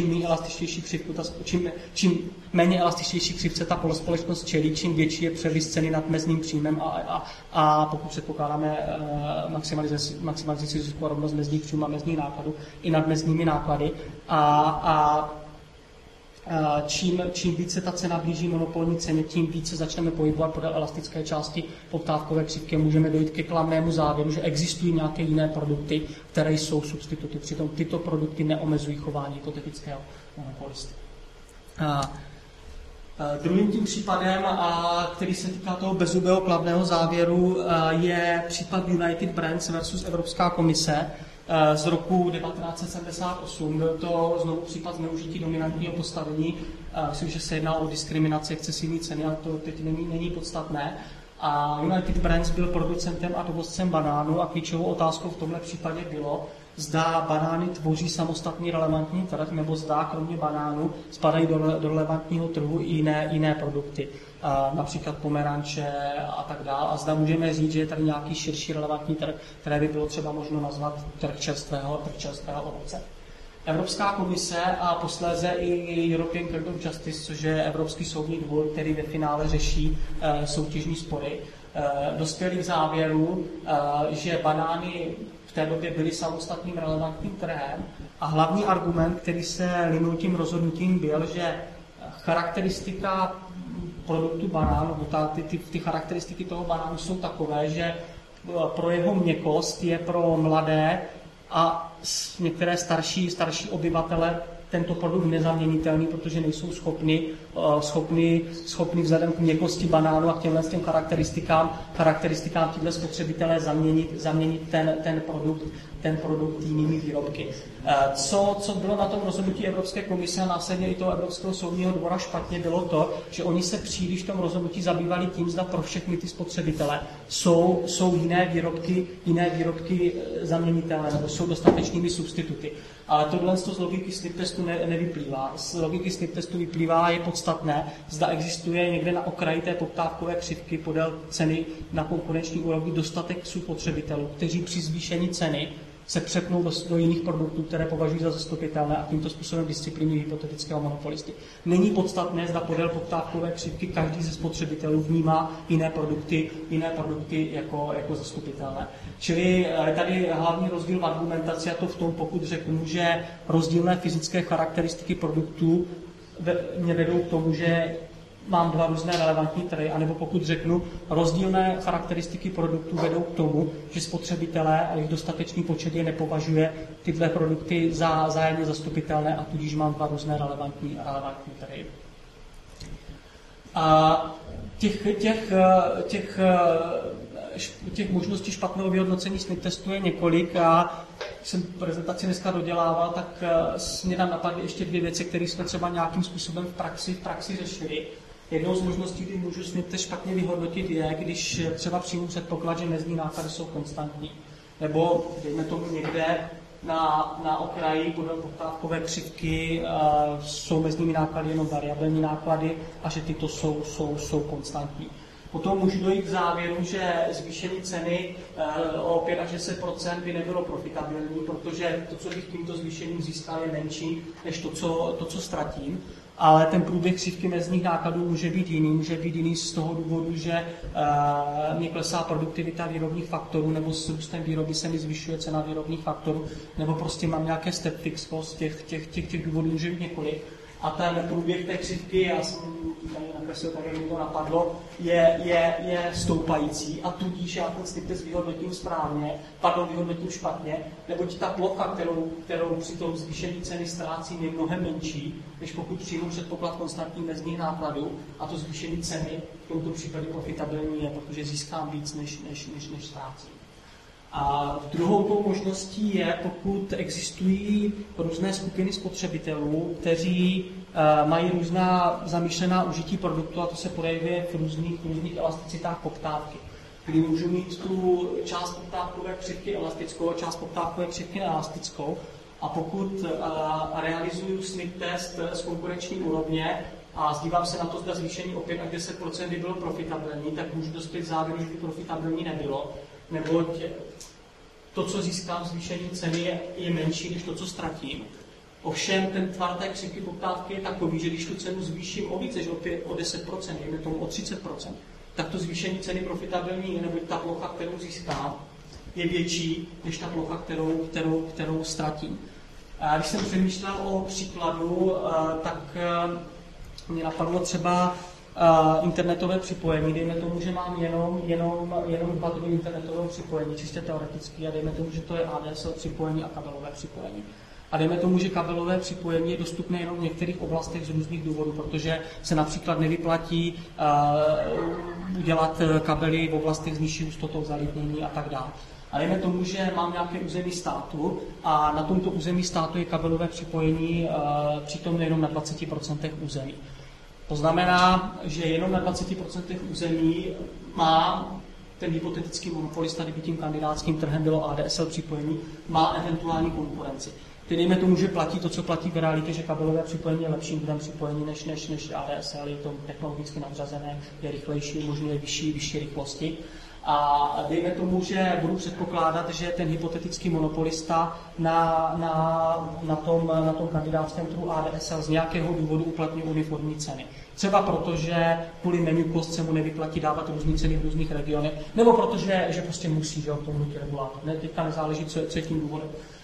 Speaker 1: méně elastičtější křivce ta společnost čelí, čím větší je převis ceny nad mezním příjmem a pokud předpokládáme maximalizaci zisku a rovnost mezních příjmů a mezních nákladů i nad mezními náklady čím více ta cena blíží monopolní ceně, tím více začneme pohybovat podél elastické části poptávkové křivky. Můžeme dojít ke klamnému závěru, že existují nějaké jiné produkty, které jsou substituty. Přitom tyto produkty neomezují chování hypotetického monopolisty. Druhým tím případem, který se týká toho bezzubého kladného závěru, je případ United Brands versus Evropská komise z roku 1978. Byl to znovu případ zneužití dominantního postavení. Myslím, že se jedná o diskriminaci excesivní ceny, ale to teď není podstatné. A United Brands byl producentem a dovozcem banánů a klíčovou otázkou v tomhle případě bylo, zda banány tvoří samostatný relevantní trh, nebo zda kromě banánů spadají do relevantního trhu i jiné produkty, například pomeranče a tak dále. A zda můžeme říct, že je tady nějaký širší relevantní trh, které by bylo třeba možno nazvat trh čerstvého ovoce. Evropská komise a posléze i European Court of Justice, což je Evropský soudní dvůr, který ve finále řeší soutěžní spory, dospěli k závěru, že banány v té době byly samostatným relevantním trhem a hlavní argument, který se linul tím rozhodnutím, byl, že charakteristika produktu banán, nebo ty charakteristiky toho banánu jsou takové, že pro jeho měkkost je pro mladé a některé starší obyvatele tento produkt nezaměnitelný, protože nejsou schopni vzhledem k měkkosti banánu a k těmhle charakteristikám těchto spotřebitelé zaměnit ten produkt jinými výrobky. Co bylo na tom rozhodnutí Evropské komise a následně i toho Evropského soudního dvora špatně, bylo to, že oni se příliš v tom rozhodnutí zabývali tím, zda pro všechny ty spotřebitele jsou jiné výrobky zaměnitelné nebo jsou dostatečnými substituty. Ale tohle z logiky snip testu nevyplývá. Z logiky snip testu vyplývá, je podstatné, zda existuje někde na okraji té poptávkové křivky podél ceny na konkurenční úrovni dostatek spotřebitelů, kteří při zvýšení ceny se přepnou do jiných produktů, které považují za zastupitelné a tímto způsobem disciplínují hypotetického monopolisty. Není podstatné, zda podél poptávkové křivky každý ze spotřebitelů vnímá jiné produkty jako zastupitelné. Čili tady hlavní rozdíl v argumentaci a to v tom, pokud řeknu, že rozdílné fyzické charakteristiky produktů mě vedou k tomu, že mám dva různé relevantní trhy, anebo pokud řeknu, rozdílné charakteristiky produktů vedou k tomu, že spotřebitelé a jejich dostatečný počet je nepovažuje tyhle produkty za vzájemně zastupitelné a tudíž mám dva různé relevantní trhy. A těch možností špatného vyhodnocení snip testu je několik a když jsem prezentaci dneska dodělával, tak mě tam napadly ještě dvě věci, které jsme třeba nějakým způsobem v praxi řešili. Jednou z možností, kdy můžu snip test špatně vyhodnotit, je, když třeba přijmu předpoklad, že mezní náklady jsou konstantní. Nebo, dejme tomu někde na okraji podle poptávkové křivky jsou mezními náklady jenom variabilní náklady a že tyto jsou konstantní. Potom můžu dojít k závěru, že zvýšení ceny o 5 až 10% by nebylo profitabilní, protože to, co bych tímto zvýšením získal, je menší než to, co ztratím. Ale ten průběh křivky mezních nákladů může být jiný z toho důvodu, že mě klesá produktivita výrobních faktorů, nebo s růstem výroby se mi zvyšuje cena výrobních faktorů, nebo prostě mám nějaké step fix cost, těch důvodů může být několik. A ten průběh té křivky, já jsem tady nakreslil, tak jak mi to napadlo, je stoupající a tudíž já ten snip test vyhodnotím špatně, neboť ta plocha, kterou při tom zvýšení ceny ztrácím, je mnohem menší, než pokud přijmu předpoklad konstantních mezních nákladů a to zvýšení ceny v tomto případě profitabilní je, protože získám víc, než ztrácím. A druhou tou možností je, pokud existují různé skupiny spotřebitelů, kteří mají různá zamýšlená užití produktu a to se projevuje v různých elasticitách poptávky. Kdy můžu mít tu část poptávkové křivky elastickou a část poptávkové křivky neelastickou a pokud realizuju snip test z konkurenční úrovně a zdívám se na to, zda zvýšení o 5 až 10% by bylo profitabilní, tak můžu dospět k závěru, že by profitabilní nebylo, neboť to, co získám zvýšení ceny, je menší než to, co ztratím. Ovšem ten tvar té křivky poptávky je takový, že když tu cenu zvýším o více než o 10%, dejme tomu o 30%, tak to zvýšení ceny profitabilní je, neboť ta plocha, kterou získám, je větší než ta plocha, kterou ztratím. A když jsem přemýšlel o příkladu, tak mě napadlo třeba internetové připojení. Dejme tomu, že mám jenom dva druhy internetového připojení, čistě teoreticky, a dejme tomu, že to je ADSL připojení a kabelové připojení. A dejme tomu, že kabelové připojení je dostupné jenom v některých oblastech z různých důvodů, protože se například nevyplatí udělat kabely v oblastech s nižší hustotou zalidnění a tak dále. A dejme tomu, že mám nějaké území státu a na tomto území státu je kabelové připojení přítomné jenom na 20% území. To znamená, že jenom na 20% území má ten hypotetický monopolista, kdyby tím kandidátským trhem bylo ADSL připojení, má eventuální konkurenci. Tedy dejme tomu, že platí to, co platí v realitě, že kabelové připojení je lepším druhem připojení než ADSL, je to technologicky nadřazené, je rychlejší, umožňuje vyšší rychlosti. A dejme tomu, že budu předpokládat, že ten hypotetický monopolista na tom kandidátském trhu ADSL z nějakého důvodu uplatňuje uniformní ceny. Třeba proto, že kvůli menu cost se mu nevyplatí dávat různé ceny v různých regionech, nebo protože že prostě musí, že ho k tomu nutí regulátor. Teďka nezáleží, co je tím důvodem.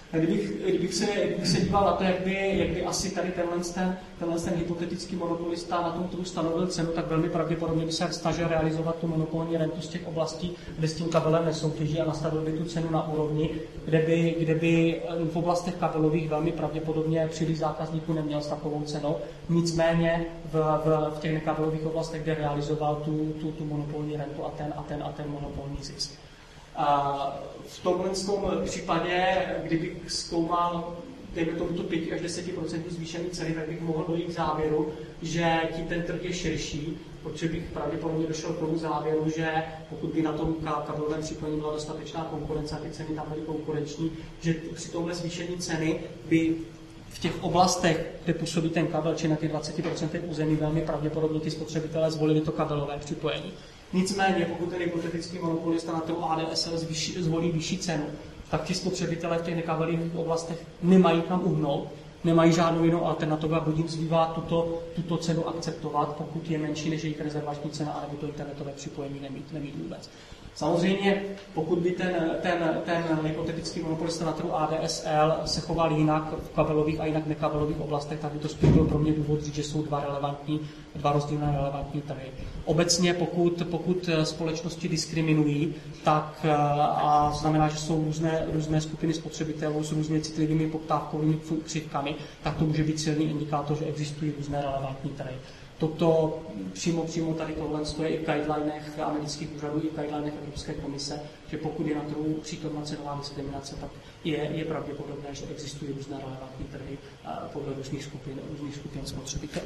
Speaker 1: Kdybych se díval na to, jak by asi tady tenhle hypotetický monopolista na tom trhu stanovil cenu, tak velmi pravděpodobně by se snažil realizovat tu monopolní rentu z těch oblastí, kde s tím kabelem nesoutěží a nastavil by tu cenu na úrovni, kde by v oblastech kabelových velmi pravděpodobně příliš zákazníků neměl s takovou cenou. Nicméně v těch nekabelových oblastech, kde realizoval tu monopolní rentu a ten monopolní zisk. A v tomhle případě, kdybych zkoumal dejme tomuto 5 až 10% zvýšený ceny, tak bych mohl dojít k závěru, že tím ten trh je širší, protože bych pravděpodobně došel k tomu závěru, že pokud by na tom kabelovém připojení byla dostatečná konkurence a ty ceny tam byly konkurenční, že při tomhle zvýšení ceny by v těch oblastech, kde působí ten kabel, či na těch 20% území, velmi pravděpodobně ty spotřebitelé zvolili to kabelové připojení. Nicméně, pokud ten hypotetický monopolista na trhu ADSL zvolí vyšší cenu, tak ti spotřebitelé v těch nekabelových oblastech nemají kam uhnout, nemají žádnou jinou alternativu a buď jim zbývá tuto cenu akceptovat, pokud je menší než jejich rezervační cena, anebo to internetové připojení nemít vůbec. Samozřejmě, pokud by ten hypotetický monopolista na trhu ADSL se choval jinak v kabelových a jinak nekabelových oblastech, tak by to spíš byl pro mě důvod říct, že jsou dva rozdílné relevantní trhy. Obecně, pokud společnosti diskriminují, tak a znamená, že jsou různé skupiny spotřebitelů s různě citlivými poptávkovými křivkami, tak to může být silný indikátor, že existují různé relevantní trhy. Toto přímo tady tohle je i v guidelinech amerických úřadů, i v guidelinech Evropské komise, že pokud je na trhu přítomná cenová diskriminace, tak je pravděpodobné, že existují různé relevantní trhy podle různých skupin spotřebitelů.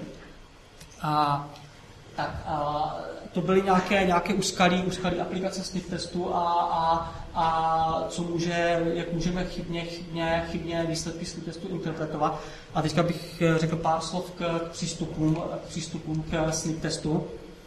Speaker 1: To byly nějaké úskalí aplikace sniff testu a jak můžeme chybně výsledky sniff testu interpretovat. A teďka bych řekl pár slov k přístupům k sniff testu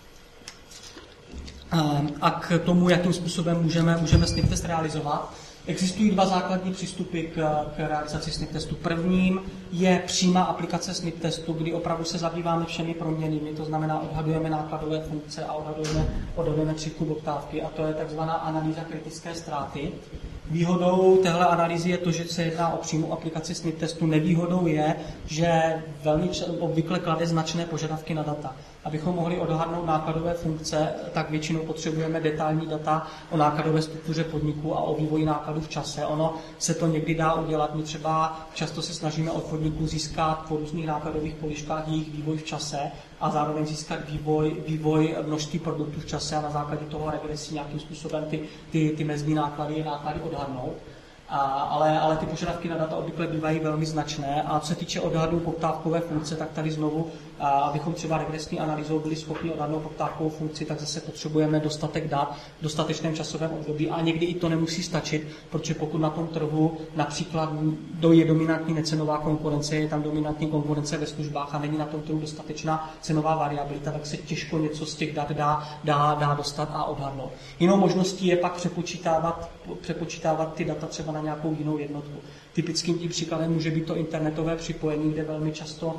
Speaker 1: a k tomu, jakým způsobem můžeme sniff test realizovat. Existují dva základní přístupy k realizaci sniff testu. Prvním je přímá aplikace sniff testu, kdy opravdu se zabýváme všemi proměnnými, to znamená odhadujeme nákladové funkce a odhadujeme křivku poptávky, a to je takzvaná analýza kritické ztráty. Výhodou téhle analýzy je to, že se jedná o přímou aplikaci sniff testu. Nevýhodou je, že velmi obvykle klade značné požadavky na data. Abychom mohli odhadnout nákladové funkce, tak většinou potřebujeme detailní data o nákladové struktuře podniku a o vývoji nákladů v čase. Ono se to někdy dá udělat. My třeba často se snažíme od podniků získat po různých nákladových položkách jejich vývoj v čase a zároveň získat vývoj množství produktů v čase a na základě toho regresí nějakým způsobem ty mezní náklady odhadnout. Ale ty požadavky na data obvykle bývají velmi značné a co se týče odhadu poptávkové funkce, tak tady znovu, abychom třeba regresní analýzou byli schopni odhadnout poptávkovou funkci, tak zase potřebujeme dostatek dat v dostatečném časovém období a někdy i to nemusí stačit, protože pokud na tom trhu například je dominantní necenová konkurence, je tam dominantní konkurence ve službách a není na tom trhu dostatečná cenová variabilita, tak se těžko něco z těch dat dá dostat a odhadnout. Jinou možností je pak přepočítávat ty data třeba na nějakou jinou jednotku. Typickým tím příkladem může být to internetové připojení, kde velmi často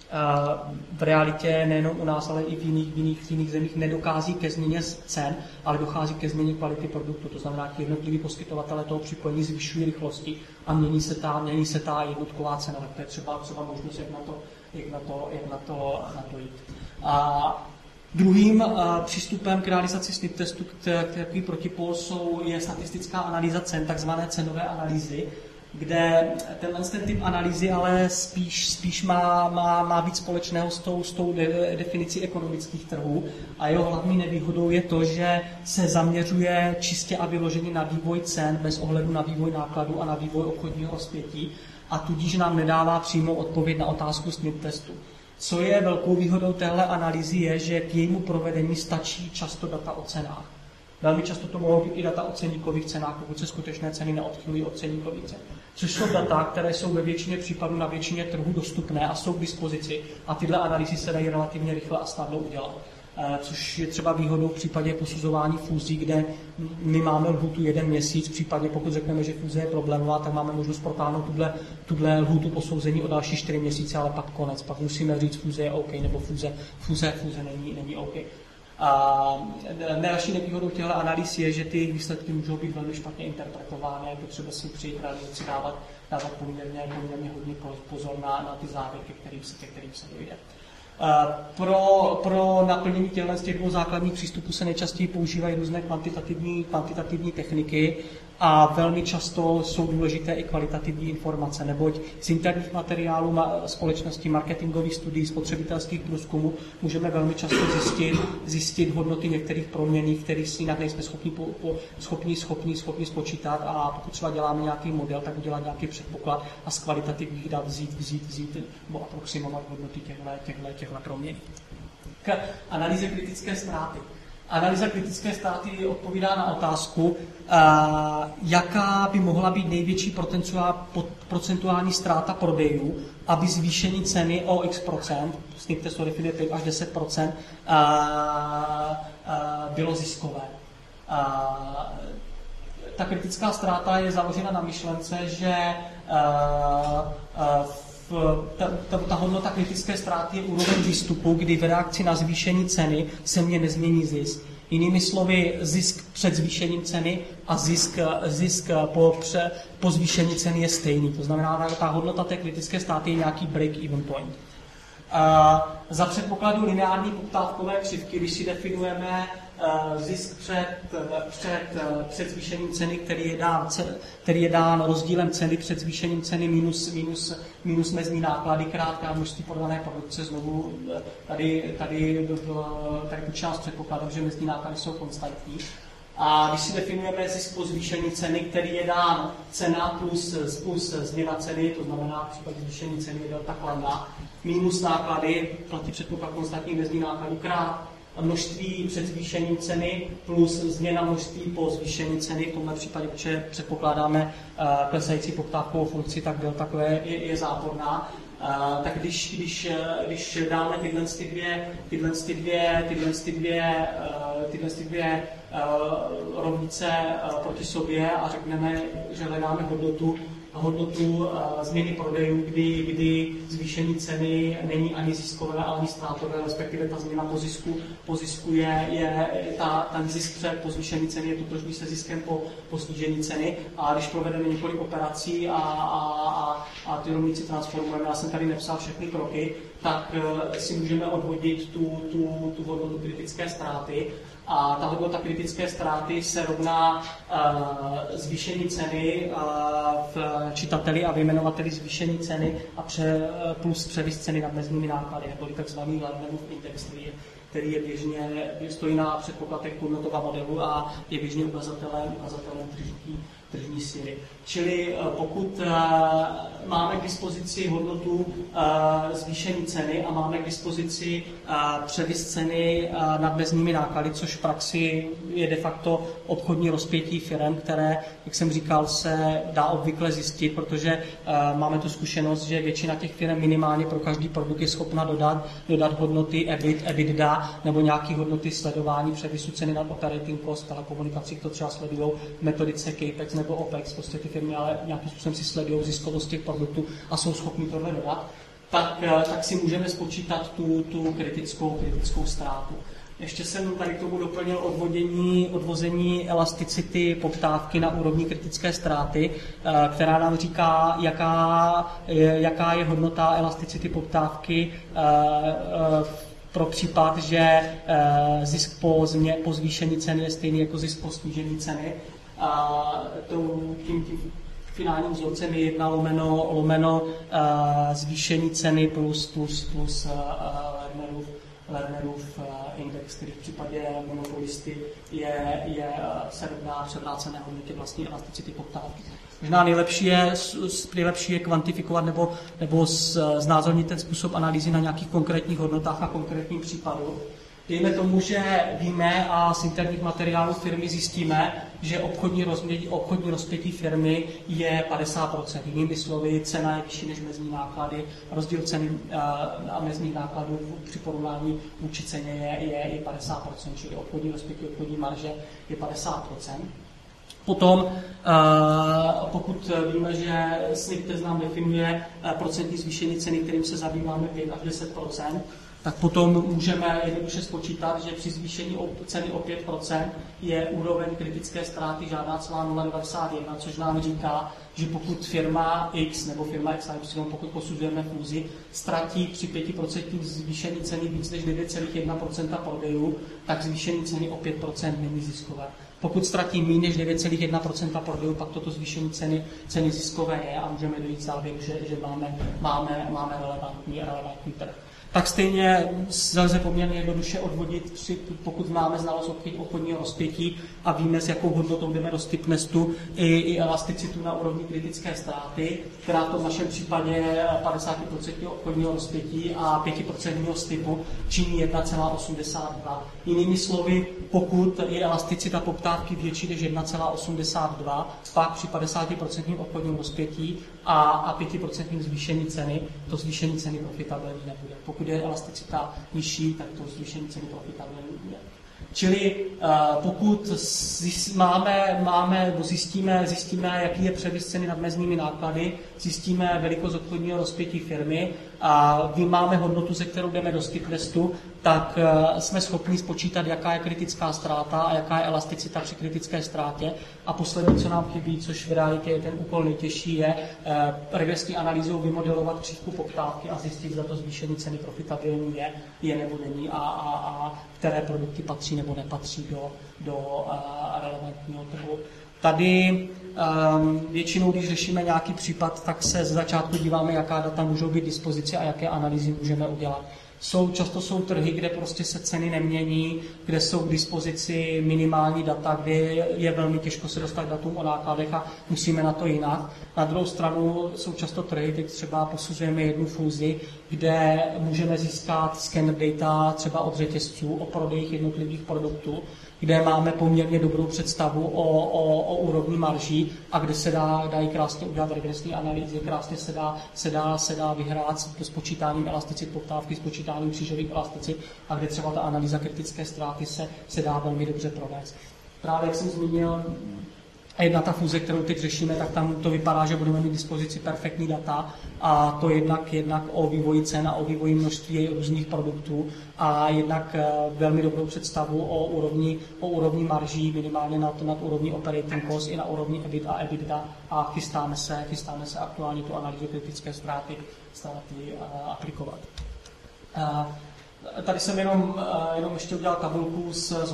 Speaker 1: v realitě nejenom u nás, ale i v jiných zemích nedochází ke změně cen, ale dochází ke změně kvality produktu. To znamená, že jednotliví poskytovatelé toho připojení zvyšují rychlosti a mění se ta jednotková cena. Tak to je třeba možnost, jak na to jít. Druhým přístupem k realizaci sniff testu, který protipol je statistická analýza cen, takzvané cenové analýzy, kde ten typ analýzy ale spíš má víc společného s tou definicí ekonomických trhů a jeho hlavní nevýhodou je to, že se zaměřuje čistě a vyloženě na vývoj cen bez ohledu na vývoj nákladů a na vývoj obchodního rozpětí a tudíž nám nedává přímou odpověď na otázku sniff testu. Co je velkou výhodou téhle analýzy je, že k jejímu provedení stačí často data o cenách. Velmi často to mohou být i data o ceníkových cenách, pokud se skutečné ceny neodchylují od ceníkových cen. Což jsou data, které jsou ve většině případů na většině trhu dostupné a jsou k dispozici a tyhle analýzy se dají relativně rychle a snadno udělat. Což je třeba výhodou v případě posuzování fúzí, kde my máme lhůtu 1 měsíc, případně pokud řekneme, že fúze je problémová, tak máme možnost protáhnout tuhle lhůtu posouzení o další 4 měsíce, ale pak konec. Pak musíme říct, fúze je OK, nebo fúze není OK. Další nevýhodou těchto analýz je, že ty výsledky můžou být velmi špatně interpretovány, je potřeba si při realizaci dávat poměrně hodně pozor na ty závěry, ke kterým se dojde. Pro naplnění těch dvou základních přístupů se nejčastěji používají různé kvantitativní techniky a velmi často jsou důležité i kvalitativní informace, neboť z interních materiálů společnosti, marketingových studií, spotřebitelských průzkumů můžeme velmi často zjistit hodnoty některých proměnných, kterých si jinak nejsme schopni spočítat, a pokud třeba děláme nějaký model, tak udělat nějaký předpoklad a z kvalitativních dat vzít nebo aproximovat hodnoty těchto proměnných. K analýze kritické ztráty. Analýza kritické ztráty odpovídá na otázku, jaká by mohla být největší procentuální ztráta prodejů, aby zvýšení ceny o x%, snímte to definuje 5 až 10%, bylo ziskové. Ta kritická ztráta je založena na myšlence, že ta hodnota kritické ztráty je úroveň výstupu, kdy v reakci na zvýšení ceny se mně nezmění zisk. Jinými slovy, zisk před zvýšením ceny a zisk po zvýšení ceny je stejný. To znamená, ta hodnota té kritické ztráty je nějaký break-even point. Za předpokladu lineární poptávkové křivky, když si definujeme zisk před zvýšením ceny, který je dán rozdílem ceny před zvýšením ceny minus mezní náklady krát množství prodané produkce. Znovu tady počítám s předpokladem, že mezní náklady jsou konstantní. A když si definujeme zisk po zvýšení ceny, který je dán cena plus změna ceny, to znamená v případě zvýšení ceny je delta kladná, minus náklady, platí předpoklad konstantní mezní nákladů krát množství před zvýšením ceny plus změna množství po zvýšení ceny. V tomhle případě, protože předpokládáme klesající poptávkovou funkci, tak delta Q je záporná. Tak když dáme tyhle dvě rovnice proti sobě a řekneme, že hledáme hodnotu změny prodejů, kdy zvýšení ceny není ani ziskové, ale ani ztrátové, respektive ta změna po zisku ten zisk po zvýšení ceny je totožný se ziskem po snížení ceny. A když provedeme několik operací a ty rovnici transformujeme, já jsem tady nepsal všechny kroky, tak si můžeme odvodit tu hodnotu kritické ztráty. A ta hodnota kritické ztráty se rovná zvýšení ceny v čitateli a vyjmenovateli zvýšení ceny a plus převis ceny nad mezními náklady, neboli tzv. Lardnerův index, který je běžně stojí na předpokladech Cournotova modelu a je běžně ukazatelem tržní síly. Čili pokud máme k dispozici hodnotu zvýšení ceny a máme k dispozici převis ceny nad mezními náklady, což v praxi je de facto obchodní rozpětí firem, které, jak jsem říkal, se dá obvykle zjistit, protože máme tu zkušenost, že většina těch firm minimálně pro každý produkt je schopna dodat hodnoty EBIT, EBITDA nebo nějaké hodnoty sledování převisu ceny nad operating cost, telekomunikacích to třeba sledují v metodice CAPEX nebo OPEX, prostě ty firmy ale nějakým způsobem si sledují ziskovost těch produktů a jsou schopni tohle dodat, tak si můžeme spočítat tu kritickou ztrátu. Ještě jsem tady k tomu doplnil odvození elasticity poptávky na úrovni kritické ztráty, která nám říká, jaká je hodnota elasticity poptávky pro případ, že zisk po zvýšení ceny je stejný jako zisk po snížení ceny. Tím finálním vzorcem je 1 lomeno zvýšení ceny plus Lernerův index, který v případě monopolisty se rovná převrácené hodnotě vlastní elasticity poptávky. Možná nejlepší je kvantifikovat nebo znázornit ten způsob analýzy na nějakých konkrétních hodnotách a konkrétním případu. Dejme tomu, že víme a z interních materiálů firmy zjistíme, že obchodní rozpětí firmy je 50%. Jinými slovy, cena je vyšší než mezní náklady. Rozdíl ceny a mezních nákladů při porovnání vůči ceně je 50%, čili obchodní rozpětí, obchodní marže je 50%. Potom, pokud víme, že SNIP test nám definuje procentní zvýšení ceny, kterým se zabýváme 5 až 10%, tak potom můžeme jednoduše spočítat, že při zvýšení ceny o 5% je úroveň kritické ztráty žádná celá 0,91, což nám říká, že pokud firma X nebo firma XY, pokud posuzujeme fúzi, ztratí při 5% zvýšení ceny víc než 9,1% prodejů, tak zvýšení ceny o 5% není ziskové. Pokud ztratí méně než 9,1% prodejů, pak toto zvýšení ceny ziskové je a můžeme dojít závěru, že máme relevantní trh. Tak stejně lze poměrně jednoduše odvodit, pokud známe znalost obchodního rozpětí a víme, s jakou hodnotou jdeme do stiffnessu i elasticitu na úrovni kritické ztráty, která v tom našem případě 50% obchodního rozpětí a 5% stipu činí 1,82. Jinými slovy, pokud je elasticita poptávky větší než 1,82, pak při 50% obchodním rozpětí a 5% zvýšení ceny, to zvýšení ceny profitabilní nebude. Pokud je elasticita nižší, tak to zvýšení ceny profitabilní nebude. Čili pokud zjistíme, jaký je převis ceny nad mezními náklady, zjistíme velikost obchodního rozpětí firmy a máme hodnotu, se kterou jdeme do stiffnessu, tak jsme schopni spočítat, jaká je kritická ztráta a jaká je elasticita při kritické ztrátě. A poslední, co nám chybí, což v realitě je ten úkol nejtěžší, je regresní analýzou vymodelovat křivku poptávky a zjistit, zda to zvýšení ceny profitabilní je nebo není a které produkty patří nebo nepatří do relevantního trhu. Tady většinou, když řešíme nějaký případ, tak se z začátku díváme, jaká data můžou být k dispozici a jaké analýzy můžeme udělat. Často jsou trhy, kde prostě se ceny nemění, kde jsou k dispozici minimální data, kde je velmi těžko se dostat k datům o nákladech a musíme na to jinak. Na druhou stranu jsou často trhy, teď třeba posuzujeme jednu fúzi, kde můžeme získat scanner data třeba od řetězců o prodejích jednotlivých produktů, kde máme poměrně dobrou představu o úrovni marží a kde se dají krásně udělat regresní analýzy, krásně se dá vyhrát s počítáním elasticit poptávky, s počítáním křížových elasticit a kde třeba ta analýza kritické ztráty se dá velmi dobře provést. Právě jak jsem zmínil, jedna ta fúze, kterou teď řešíme, tak tam to vypadá, že budeme mít k dispozici perfektní data a to jednak o vývoji cen a o vývoji množství různých produktů a jednak velmi dobrou představu o úrovni marží, minimálně nad úrovní operating cost i na úrovni EBIT a EBITDA a chystáme se aktuálně tu analýzu kritické ztráty aplikovat. Tady jsem jenom ještě udělal tabulku s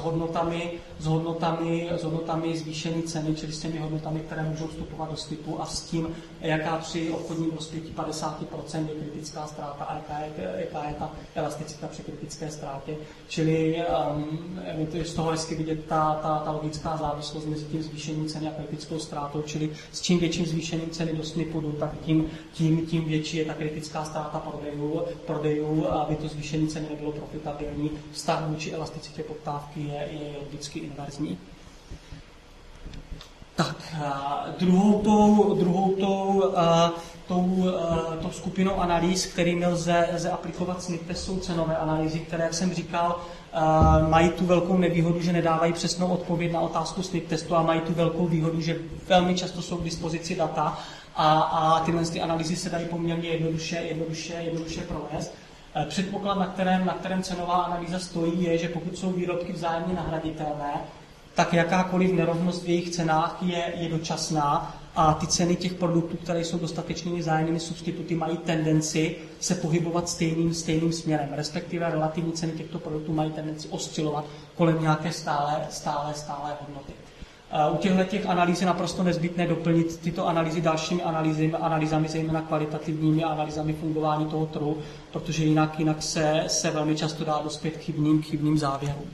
Speaker 1: hodnotami zvýšení ceny, čili s těmi hodnotami, které můžou vstupovat do stipu a s tím, jaká při obchodním rozpětí 50% je kritická ztráta a jaká je ta elasticita při kritické ztrátě. Čili je z toho hezky vidět ta logická závislost mezi tím zvýšením ceny a kritickou ztrátou, čili s čím větším zvýšením ceny do snipu jdu, tak tím větší je ta kritická ztráta prodejů, aby to zvýšení ceny nebylo profitabilní. Vztah vůči elasticitě poptávky je vždycky inverzní. Tak, druhou tou skupinou analýz, kterými lze aplikovat sniff test, jsou cenové analýzy, které, jak jsem říkal, mají tu velkou nevýhodu, že nedávají přesnou odpověď na otázku sniff testu a mají tu velkou výhodu, že velmi často jsou k dispozici data a tyhle analýzy se dají poměrně jednoduše provést. Předpoklad, na kterém cenová analýza stojí, je, že pokud jsou výrobky vzájemně nahraditelné, tak jakákoliv nerovnost v jejich cenách je dočasná a ty ceny těch produktů, které jsou dostatečnými vzájemnými substituty, mají tendenci se pohybovat stejným směrem, respektive relativní ceny těchto produktů mají tendenci oscilovat kolem nějaké stále hodnoty. U těchto analýz je naprosto nezbytné doplnit tyto analýzy dalšími analýzami zejména kvalitativními analýzami fungování toho trhu, protože jinak se velmi často dá dospět k chybným závěrům.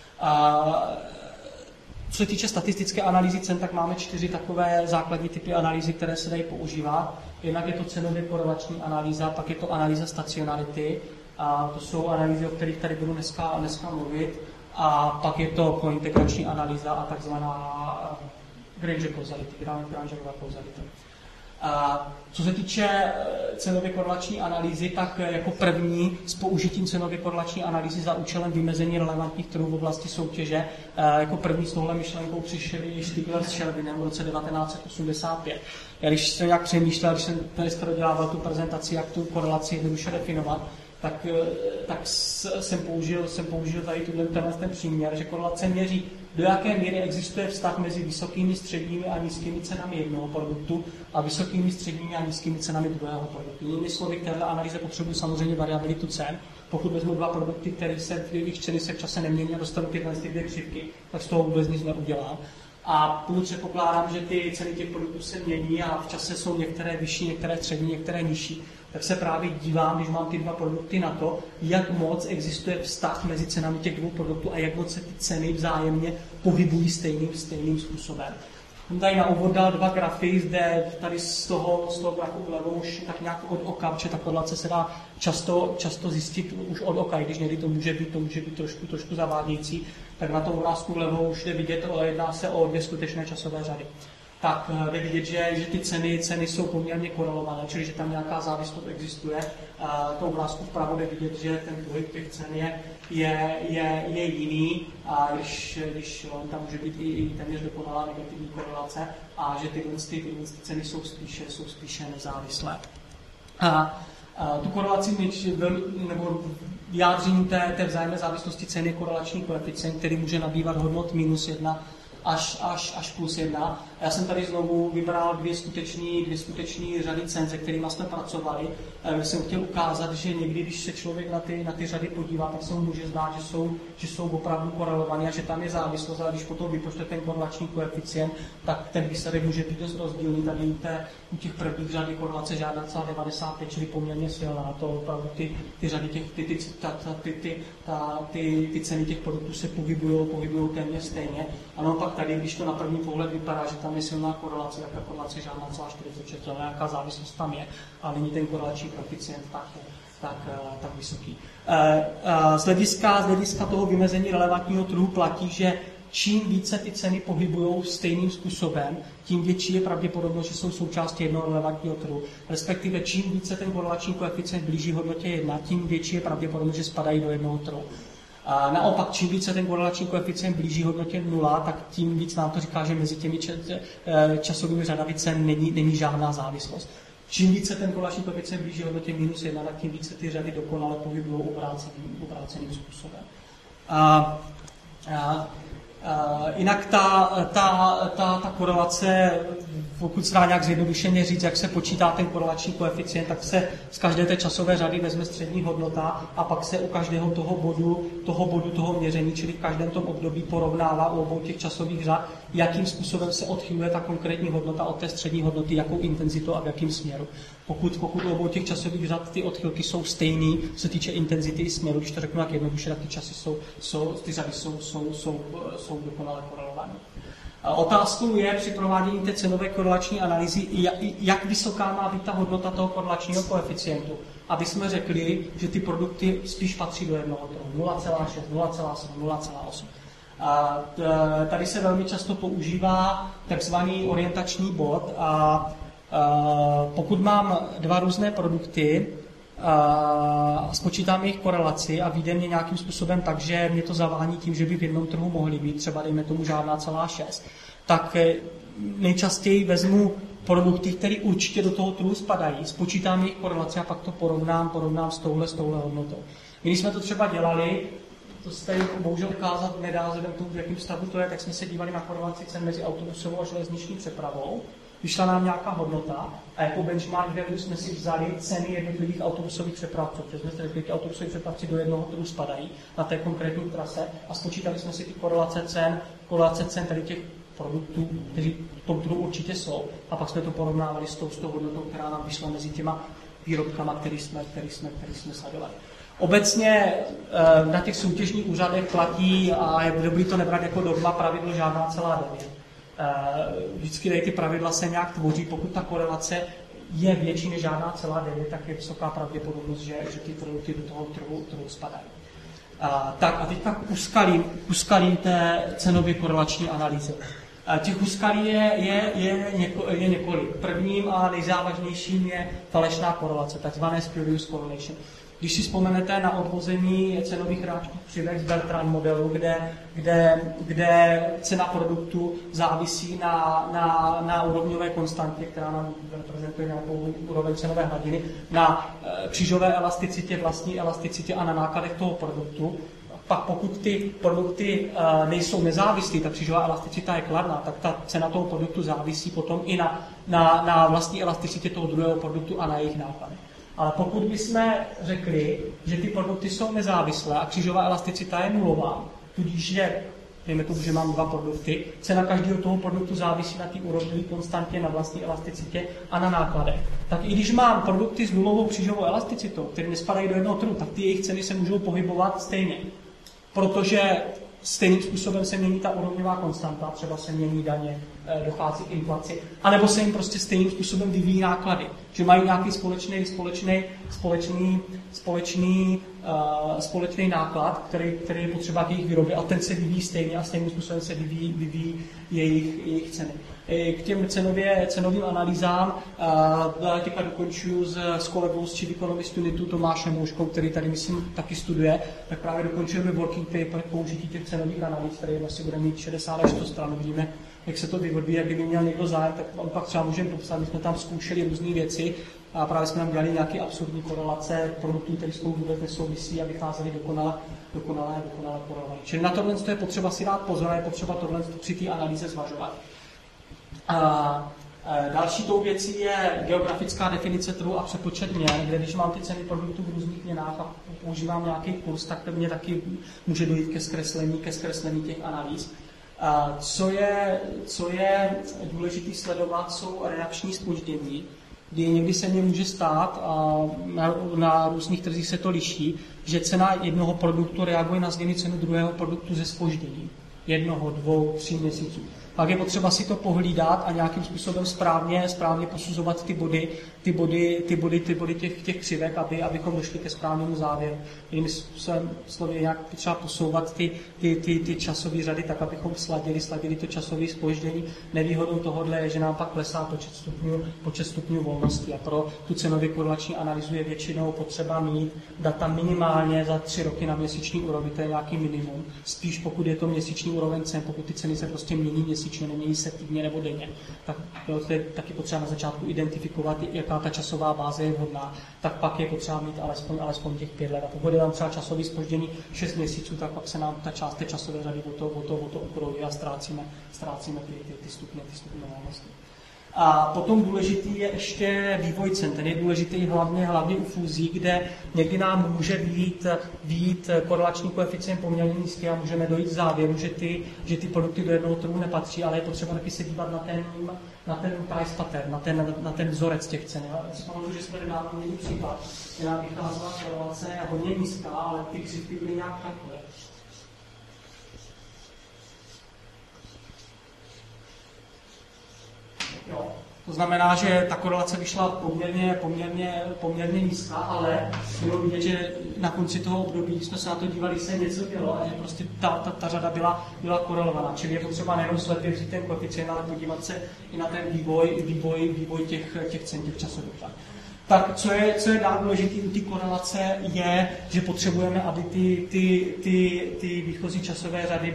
Speaker 1: Co se týče statistické analýzy cen, tak máme 4 takové základní typy analýzy, které se dají používat. Jednak je to cenově korelační analýza, pak je to analýza stacionarity, a to jsou analýzy, o kterých tady budu dneska mluvit, a pak je to kointegrační analýza a takzvaná Granger causality, Grangerova causality. Co se týče cenově korelační analýzy, tak jako první s použitím cenově korelační analýzy za účelem vymezení relevantních trhů v oblasti soutěže, jako první s touhle myšlenkou přišli Stigler s Shelbynem v roce 1985. Já když jsem nějak přemýšlel, když jsem tady dělával tu prezentaci, jak tu korelaci jednoduše definovat, tak jsem použil tady ten příměr, že korelace měří, do jaké míry existuje vztah mezi vysokými, středními a nízkými cenami jednoho produktu a vysokými, středními a nízkými cenami druhého produktu. Jinými slovy, k této analýze potřebuji samozřejmě variabilitu cen. Pokud vezmu dva produkty, jejichž ceny se v čase nemění a dostanu tyhle dvě křivky, tak z toho vůbec nic neudělám. A pokud předpokládám, že ty ceny těch produktů se mění a v čase jsou některé vyšší, některé střední, některé nižší, tak se právě dívám, když mám ty dva produkty, na to, jak moc existuje vztah mezi cenami těch dvou produktů a jak moc se ty ceny vzájemně pohybují stejným způsobem. Jsem tady na úvod dal dva grafy, zde tady z toho grafu vlevo už tak nějak od oka, protože ta korelace se dá často zjistit už od oka, když někdy to může být trošku zavádějící, tak na tom obrázku vlevo už jde vidět, jedná se o dvě skutečné časové řady. Tak jde vidět, že ty ceny jsou poměrně korelované, čili že tam nějaká závislost existuje. To obrázku vpravo jde vidět, že ten pohyb těch cen je jiný, a když tam může být i téměř dokonalá negativní korelace a že tyhle ceny jsou spíše nezávislé. Tu korelaci nebo vyjádření té vzájemné závislosti ceny je korelační koeficient, který může nabývat hodnot -1 až +1. Já jsem tady znovu vybral dvě skutečné řady cen, se kterými jsme pracovali. Já jsem chtěl ukázat, že někdy, když se člověk na ty řady podívá, tak se mu může zdát, že jsou opravdu korelované a že tam je závislost, ale když potom vypočte ten korelační koeficient, tak ten výsledek může být dost rozdílný. Tady u těch prvních řad je korelace žádná celá 95, čili poměrně silná. To opravdu ty řady ty ceny těch produktů se pohybují téměř stejně. A naopak tady, když to na první pohled vypadá, že tam je silná korelace, tak ta korelace žádná celá 46, ale nějaká závislost tam je, ale není ten korelační koeficient tak vysoký. Z hlediska toho vymezení relevantního trhu platí, že čím více ty ceny pohybují stejným způsobem, tím větší je pravděpodobnost, že jsou součástí jednoho relevantního trhu. Respektive čím více ten korelační koeficient blíží hodnotě 1, tím větší je pravděpodobnost, že spadají do jednoho trhu. A naopak, čím více ten korelační koeficient blíží hodnotě 0, tak tím víc nám to říká, že mezi těmi časovými řadami cen není žádná závislost. Čím více ten korelační koeficient blíží hodnotě -1, tak tím více ty řady dokonale pohybují obráceným způsobem. Jinak ta korelace, pokud se dá nějak zjednodušeně říct, jak se počítá ten korelační koeficient, tak se z každé té časové řady vezme střední hodnota a pak se u každého toho měření, čili v každém tom období porovnává u obou těch časových řad, jakým způsobem se odchyluje ta konkrétní hodnota od té střední hodnoty, jakou intenzitou a v jakém směru. Pokud u obou těch časových řad ty odchylky jsou stejný, se týče intenzity i směru, když to řeknu jak jednoduše, tak ty časy ty řady jsou dokonale korelované. Otázkou je při provádění té cenové korelační analýzy, jak vysoká má být ta hodnota toho korelačního koeficientu, aby jsme řekli, že ty produkty spíš patří do jednoho trhu, 0,6, 0,7, 0,8. Tady se velmi často používá takzvaný orientační bod a pokud mám dva různé produkty, spočítám jejich korelaci a vyjde mě nějakým způsobem tak, že mě to zavání tím, že by v jednom trhu mohly být, třeba dejme tomu žádná celá 6, tak nejčastěji vezmu produkty, které určitě do toho trhu spadají, spočítám jejich korelaci a pak to porovnám s touhle hodnotou. Když jsme to třeba dělali, to se tady bohužel ukázat nedá, vzhledem k tomu, v jakém stavu to je, tak jsme se dívali na korelaci cen mezi autobusovou a železniční přepravou. Vyšla nám nějaká hodnota a jako benchmark value jsme si vzali ceny jednotlivých autobusových přepravců, protože jsme si řekli, že autobusoví přepravci do jednoho trhu spadají na té konkrétní trase a spočítali jsme si ty korelace cen tady těch produktů, kteří v tom trhu určitě jsou, a pak jsme to porovnávali s tou hodnotou, která nám vyšla mezi těma výrobkama, který jsme sledovali. Obecně na těch soutěžních úřadech platí, a je dobrý to nebrat jako dogma, pravidlo žádná celá 9. Vždycky tady ty pravidla se nějak tvoří, pokud ta korelace je větší než žádná celá 9, tak je vysoká pravděpodobnost, že ty produkty do toho trhu spadají. Tak a teďka k úskalím té cenově korelační analýzy. Těch úskalí je několik. Prvním a nejzávažnějším je falešná korelace, takzvané spurious correlation. Když si vzpomenete na odvození cenových reakčních křivek z Bertrand modelu, kde cena produktu závisí na úrovňové konstantě, která nám reprezentuje nějakou úroveň cenové hladiny, na křížové elasticitě, vlastní elasticitě a na nákladech toho produktu. Pak pokud ty produkty nejsou nezávislé, ta křížová elasticita je kladná, tak ta cena toho produktu závisí potom i na vlastní elasticitě toho druhého produktu a na jejich nákladech. Ale pokud bychom řekli, že ty produkty jsou nezávislé a křížová elasticita je nulová, tudíž dejme tomu, že mám dva produkty, cena každého toho produktu závisí na té úrovňové konstantě, na vlastní elasticitě a na nákladech. Tak i když mám produkty s nulovou křížovou elasticitou, které nespadají do jednoho trhu, tak ty jejich ceny se můžou pohybovat stejně. Protože stejným způsobem se mění ta úrovňová konstanta, třeba se mění daně, dochází k inflaci, anebo se jim prostě stejným způsobem vyvíjí náklady. Že mají nějaký společný náklad, který je potřeba k jejich výrobě a ten se vyvíjí stejně a stejným způsobem se vyvíjí jejich ceny. K těm cenovým analýzám teďka dokončuju s kolegou z Chief Economist Unitu Tomášem Mouškou, který tady, myslím, taky studuje, tak právě dokončujeme working paper k použití těch cenových analýz, který vlastně bude mít 60 až 100 stran. Vidíme, jak se to vyvodí, jak kdyby měl někdo zájem, tak on pak třeba můžeme popsat, my jsme tam zkoušeli různé věci a právě jsme tam dělali nějaké absurdní korelace produktů, které spolu vůbec nesouvisí a vycházely dokonalé korelace. Čili na tohle je potřeba si dát pozor, je potřeba tohle při té analýze zvažovat. Další tou věcí je geografická definice trhu a přepočet měn, kde když mám ty ceny produktů v různých měnách a používám nějaký kurz, tak to mě taky může dojít ke zkreslení těch analýz. Co je důležité sledovat, jsou reakční zpoždění, kdy někdy se mně může stát, a na různých trzích se to liší, že cena jednoho produktu reaguje na změny cenu druhého produktu ze zpoždění. 1, 2, 3 měsíců. Pak je potřeba si to pohlídat a nějakým způsobem správně posuzovat ty body těch křivek, abychom došli ke správnému závěru. Jinými slovy, nějak potřeba posouvat ty časové řady tak, abychom sladili to časové zpoždění. Nevýhodou tohohle je, že nám pak klesá počet stupňů volnosti a pro tu cenově korelační analýzu je většinou potřeba mít data minimálně za 3 roky na měsíční úrovni, to je nějaký minimum. Spíš pokud je to měsíční úroveň cen, pokud ty ceny se prostě mění měsíčně, nemění se týdně nebo denně, tak to je taky potřeba na začátku identifikovat, jaká ta časová báze je vhodná, tak pak je potřeba mít alespoň těch 5 let. A pokud je tam třeba časové zpoždění 6 měsíců, tak pak se nám ta část té časové řady o to okrouhí a ztrácíme ty stupně volnosti. A potom důležitý je ještě vývoj cen. Ten je důležitý hlavně u fúzí, kde někdy nám může být korelační koeficient poměrně nízký a můžeme dojít k závěru, že ty produkty do jednoho trhu nepatří, ale je potřeba taky se dívat na ten price pattern, na ten vzorec těch cen. Já si pamatuju, že jsme tady dávali jiný případ, která vycházela korelace hodně nízká, ale ty křivky byly nějak takové. Jo. To znamená, že ta korelace vyšla poměrně nízká, ale bylo vidět, že na konci toho období, když jsme se na to dívali, se něco dělo a že prostě ta řada byla korelovaná. Čili je potřeba nejenom slepě vzít ten koeficient, ale podívat se i na ten vývoj těch cen, těch časových. Tak co je dál důležité u té korelace je, že potřebujeme, aby ty výchozí časové řady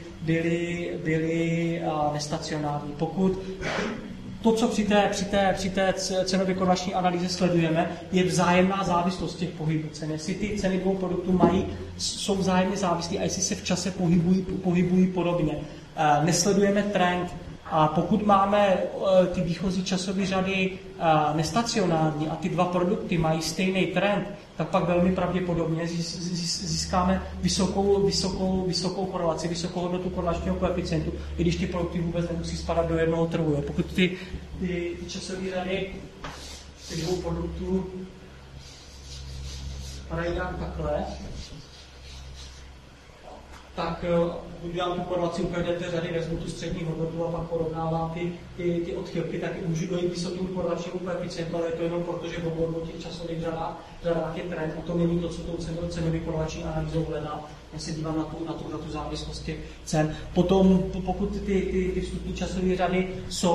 Speaker 1: byly nestacionární. Pokud to, co při té cenově korelační analýze sledujeme, je vzájemná závislost těch pohybů cen. Jestli ty ceny dvou produktů jsou vzájemně závislé a jestli se v čase pohybují podobně. Nesledujeme trend. A pokud máme ty výchozí časové řady nestacionární a ty dva produkty mají stejný trend, tak pak velmi pravděpodobně získáme vysokou korelaci, vysokou hodnotu korelačního koeficientu, i když ty produkty vůbec nemusí spadat do jednoho trhu. Jo. Pokud ty časové řady těch dvou produktů spadají nějak takhle, tak udělám tu korelaci u každé té řady, vezmu tu střední hodnotu a pak porovnávám ty odchylky, tak můžu dojít vysokým korelačnímu koeficientu, ale je to jenom proto, že v obou těch časových řadách je trend a to není to, co tou cenový korelační analýzou hledá. Já se dívám na tu závislost těch cen. Potom, pokud ty vstupní časové řady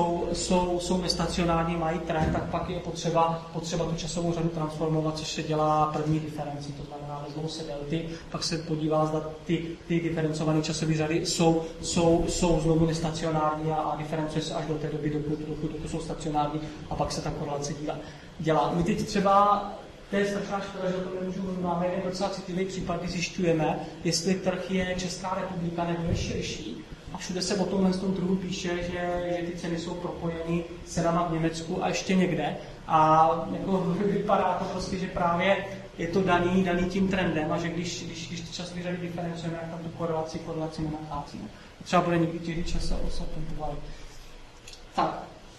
Speaker 1: jsou nestacionární, mají trend, tak pak je potřeba tu časovou řadu transformovat, což se dělá první diferenci. To znamená, vezmou se delty, pak se podívá, zda ty diferencované časové řady jsou znovu nestacionární a diferencuje se až do té doby, dokud jsou stacionární a pak se ta korelace dělá. My teď třeba to je strašná škoda, že to nemůžu mluvit. Máme jeden docela citlivý případ, kdy zjišťujeme, jestli trh je Česká republika nebo je širší. A všude se o tomhle trhu píše, že ty ceny jsou propojeny s cenama v Německu a ještě někde. A jako vypadá to prostě, že právě je to daný tím trendem a že když ty časové řady diferencujeme, tak tam tu korelaci nenacházíme. Třeba bude někdy čas se o tom pobavit. Tak.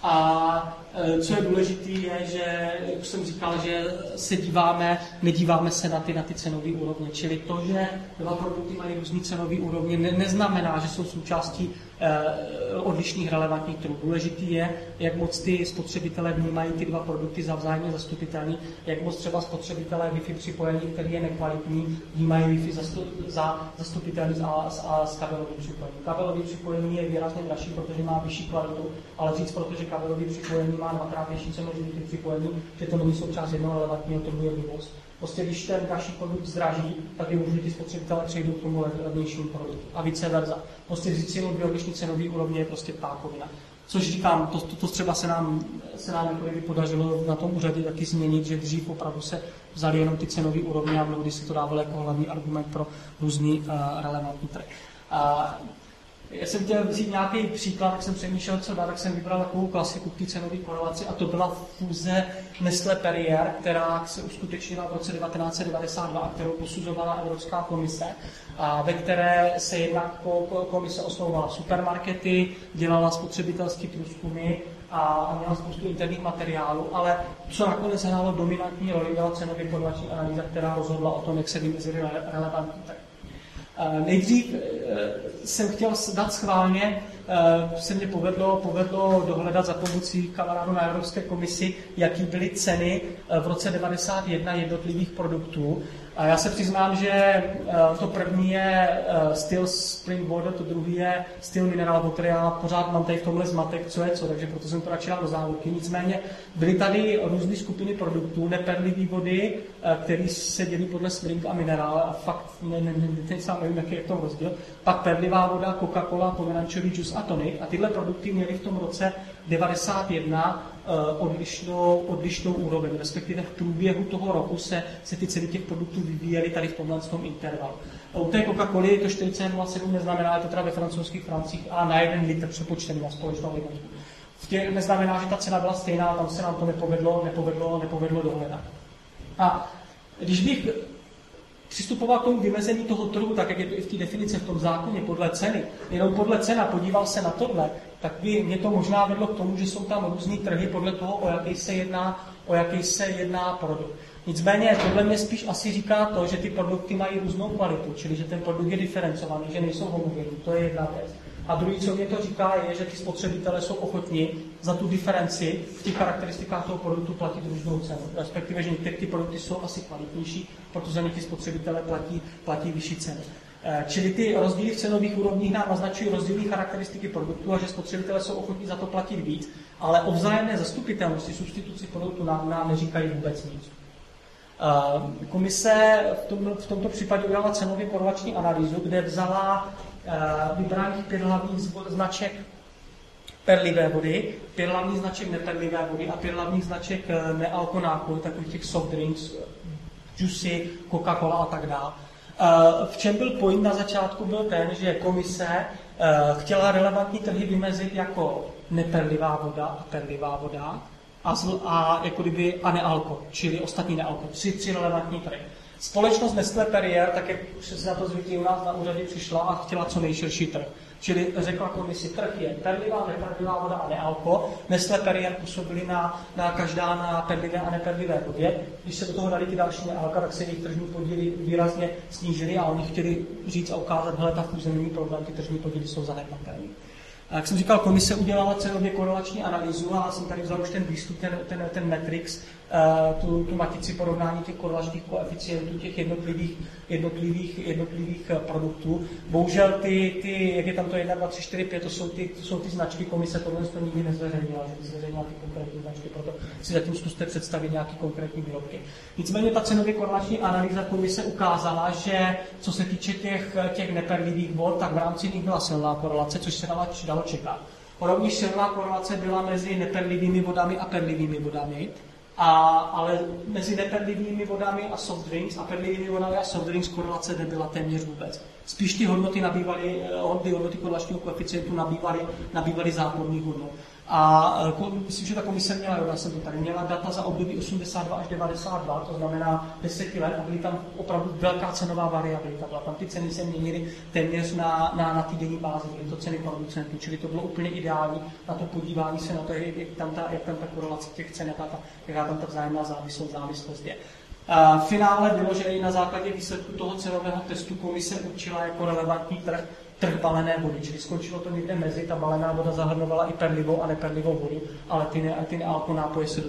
Speaker 1: A co je důležité, je, že, jak jsem říkal, že se nedíváme se na ty cenové úrovně. Čili to, že dva produkty mají různý cenový úrovně, neznamená, že jsou součástí odlišných relevantních trhů. Důležitý je, jak moc ty spotřebitelé vnímají ty dva produkty za vzájemně zastupitelný, jak moc třeba spotřebitelé Wi-Fi připojení, který je nekvalitní, vnímají Wi-Fi za zastupitelný a s kabelovým připojením. Kabelové připojení je výrazně dražší, protože má vyšší kvalitu, ale říct, protože kabelové připojení má dvakrát větší cenu než připojení, že to není součást jednoho relevantního trhu, je blbost. Prostě když ten dražší produkt zdraží, tak je možné, ty spotřebitelé přejdou k tomu levnějšímu produktu. A vice versa. Prostě říct jenom dvě odlišné cenové úrovně je prostě ptákovina. Což říkám, to třeba se nám podařilo na tom úřadě taky změnit, že dřív opravdu se vzali jenom ty cenové úrovně a mnohdy se to dávalo jako hlavní argument pro různý relevantní trh. Já jsem chtěl vzít nějaký příklad, jak jsem přemýšlel, co dát, tak jsem vybral takovou klasiku k té cenové korelaci a to byla fúze Nestlé Perrier, která se uskutečnila v roce 1992 a kterou posuzovala Evropská komise, a ve které se jednak komise oslovovala supermarkety, dělala spotřebitelské průzkumy a měla spoustu interních materiálů, ale co nakonec hrálo dominantní roli, byla cenově korelační analýza, která rozhodla o tom, jak se vymezí relevantní trh. Nejdřív jsem chtěl dát schválně, se mě povedlo dohledat za pomocí kamarádů na Evropské komisi, jaký byly ceny v roce 1991 jednotlivých produktů. A já se přiznám, že to první je Still Spring Water, to druhý je Still Mineral Water. Já pořád mám tady v tomhle zmatek, co je co, takže proto jsem to radši dal do závorky. Nicméně byly tady různé skupiny produktů, neperlivé vody, které se dělí podle Spring a Mineral a fakt teď sám nevím, jaký je v tom rozdíl. Pak perlivá voda, Coca-Cola, pomerančový džus a tonik. A tyhle produkty měly v tom roce 91 odlišnou úroveň, respektive v průběhu toho roku se ty ceny těch produktů vyvíjely tady v tomhle intervalu. U té Coca-Coly je to 40,07, neznamená, je to teda ve francouzských francích a na 1 litr přepočtený na společnou jednotku. Neznamená, že ta cena byla stejná, tam se nám to nepovedlo dohledat. A když bych přistupoval k tomu vymezení toho trhu, tak jak je to i v té definici v tom zákoně, podle ceny, jenom podle cena podíval se na tohle, tak by mě to možná vedlo k tomu, že jsou tam různý trhy podle toho, o jaký se jedná produkt. Nicméně tohle mě spíš asi říká to, že ty produkty mají různou kvalitu, čili že ten produkt je diferencovaný, že nejsou homogenní, to je jedna věc. A druhý, co mě to říká, je, že ty spotřebitelé jsou ochotní za tu diferenci v těch charakteristikách toho produktu platit různou cenu. Respektive, že některé ty produkty jsou asi kvalitnější, protože za ně ty spotřebitelé platí vyšší ceny. Čili ty rozdíly v cenových úrovních nám naznačují rozdílné charakteristiky produktu a že spotřebitelé jsou ochotní za to platit víc, ale o vzájemné zastupitelnosti, substituci produktu nám neříkají vůbec nic. Komise v tomto případě udělala cenově korelační analýzu, kde vzala vybraných 5 hlavních značek perlivé vody, 5 hlavních značek neperlivé vody a 5 hlavních značek nealkonáků, takových těch soft drinks, juicy, Coca-Cola a tak dále. V čem byl point na začátku byl ten, že komise chtěla relevantní trhy vymezit jako neperlivá voda a perlivá voda a jako kdyby a nealko, čili ostatní nealko, tři relevantní trhy. Společnost Nestlé Perrier, tak jak už se na to zvyklí u nás na úřadě, přišla a chtěla co nejširší trh. Čili řekla komisi, trh je perlivá, neperlivá voda a nealko. Nestlé Perrier působili každá na perlivé a neperlivé vodě. Když se do toho dali ty další nealka, tak se jejich tržní podíly výrazně snížily a oni chtěli říct a ukázat, hele, ta fúze není problém, ty tržní podíly jsou zanedbatelné. Jak jsem říkal, komise udělala cenově korelační analýzu a jsem tady vzal už ten výstup, ten matrix, tu matici porovnání těch korelačních koeficientů těch jednotlivých produktů. Bohužel jak je tam to 1, 2, 3, 4, 5, to jsou ty značky, komise tohle to nikdy nezveřejnila, že by zveřejnila ty konkrétní značky, proto si zatím zkuste představit nějaký konkrétní výrobky. Nicméně ta cenově korelační analýza komise ukázala, že co se týče těch neperlivých vod, tak v rámci nich byla silná korelace, což se dalo čekat. Rovněž silná korelace byla mezi neperlivými vodami a perlivými vodami, ale mezi neperlivými vodami a soft drinks a perlivými vodami a soft drinks korelace nebyla téměř vůbec. Spíš ty hodnoty korelačního koeficientu nabývaly záporných hodnot. A myslím, že ta komise měla data za období 82 až 92, to znamená 10 let, a byly tam opravdu velká cenová variabilita. Tam ty ceny se měnily téměř na týdenní bázi, byly to ceny producentů, čili to bylo úplně ideální na to podívání se na to, jak tam ta korelace těch cen, jaká tam ta vzájemná závislost je. V finále bylo, že i na základě výsledku toho cenového testu komise určila jako relevantní trh balené vody, čili skončilo to někde mezi, ta balená voda zahrnovala i perlivou a neperlivou vodu, ale ty nealkonápoje se do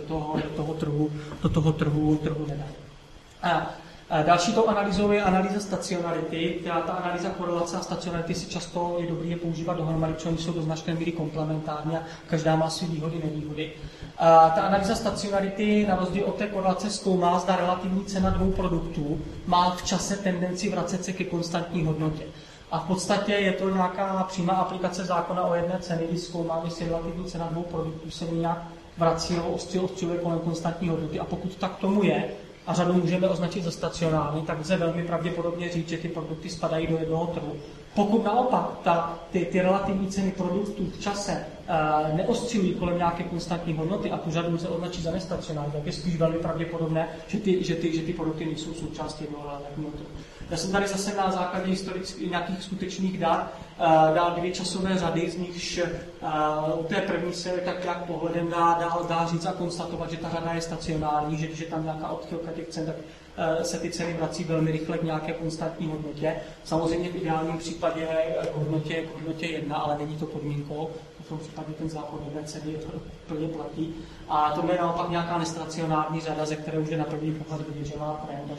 Speaker 1: toho trhu nedají. Další tou analýzou je analýza stacionarity. Ta analýza korelace a stacionarity si často je dobré je používat dohromady, protože oni jsou do značné míry komplementární a každá má své výhody, nevýhody. Ta analýza stacionarity na rozdíl od té korelace zkoumá, zda relativní cena dvou produktů má v čase tendenci vracet se ke konstantní hodnotě. A v podstatě je to nějaká přímá aplikace zákona o jedné ceny, kdy zkoumá, jestli relativní cena dvou produktů se nějak vrací nebo osciluje kolem konstantní hodnoty. A pokud tak tomu je, a řadu můžeme označit za stacionární, tak lze velmi pravděpodobně říct, že ty produkty spadají do jednoho trhu. Pokud naopak ty relativní ceny produktů v čase neoscilují kolem nějaké konstantní hodnoty a tu řadu lze označit za nestacionární, tak je spíš velmi pravděpodobné, že ty produkty nejsou součástí jednoho relativního trhu. Já jsem tady zase na základě nějakých skutečných dat dal 2 časové řady, z nichž u té první se tak jak pohledem dá říct a konstatovat, že ta řada je stacionární, že tam nějaká odchylka těch cen, tak se ty ceny vrací velmi rychle k nějaké konstantní hodnotě. Samozřejmě v ideálním případě k hodnotě 1, ale není to podmínkou. V tom případě ten zákon jedné ceny plně platí. A to je naopak nějaká nestacionární řada, ze které už je na první pohled vidět, že má trend,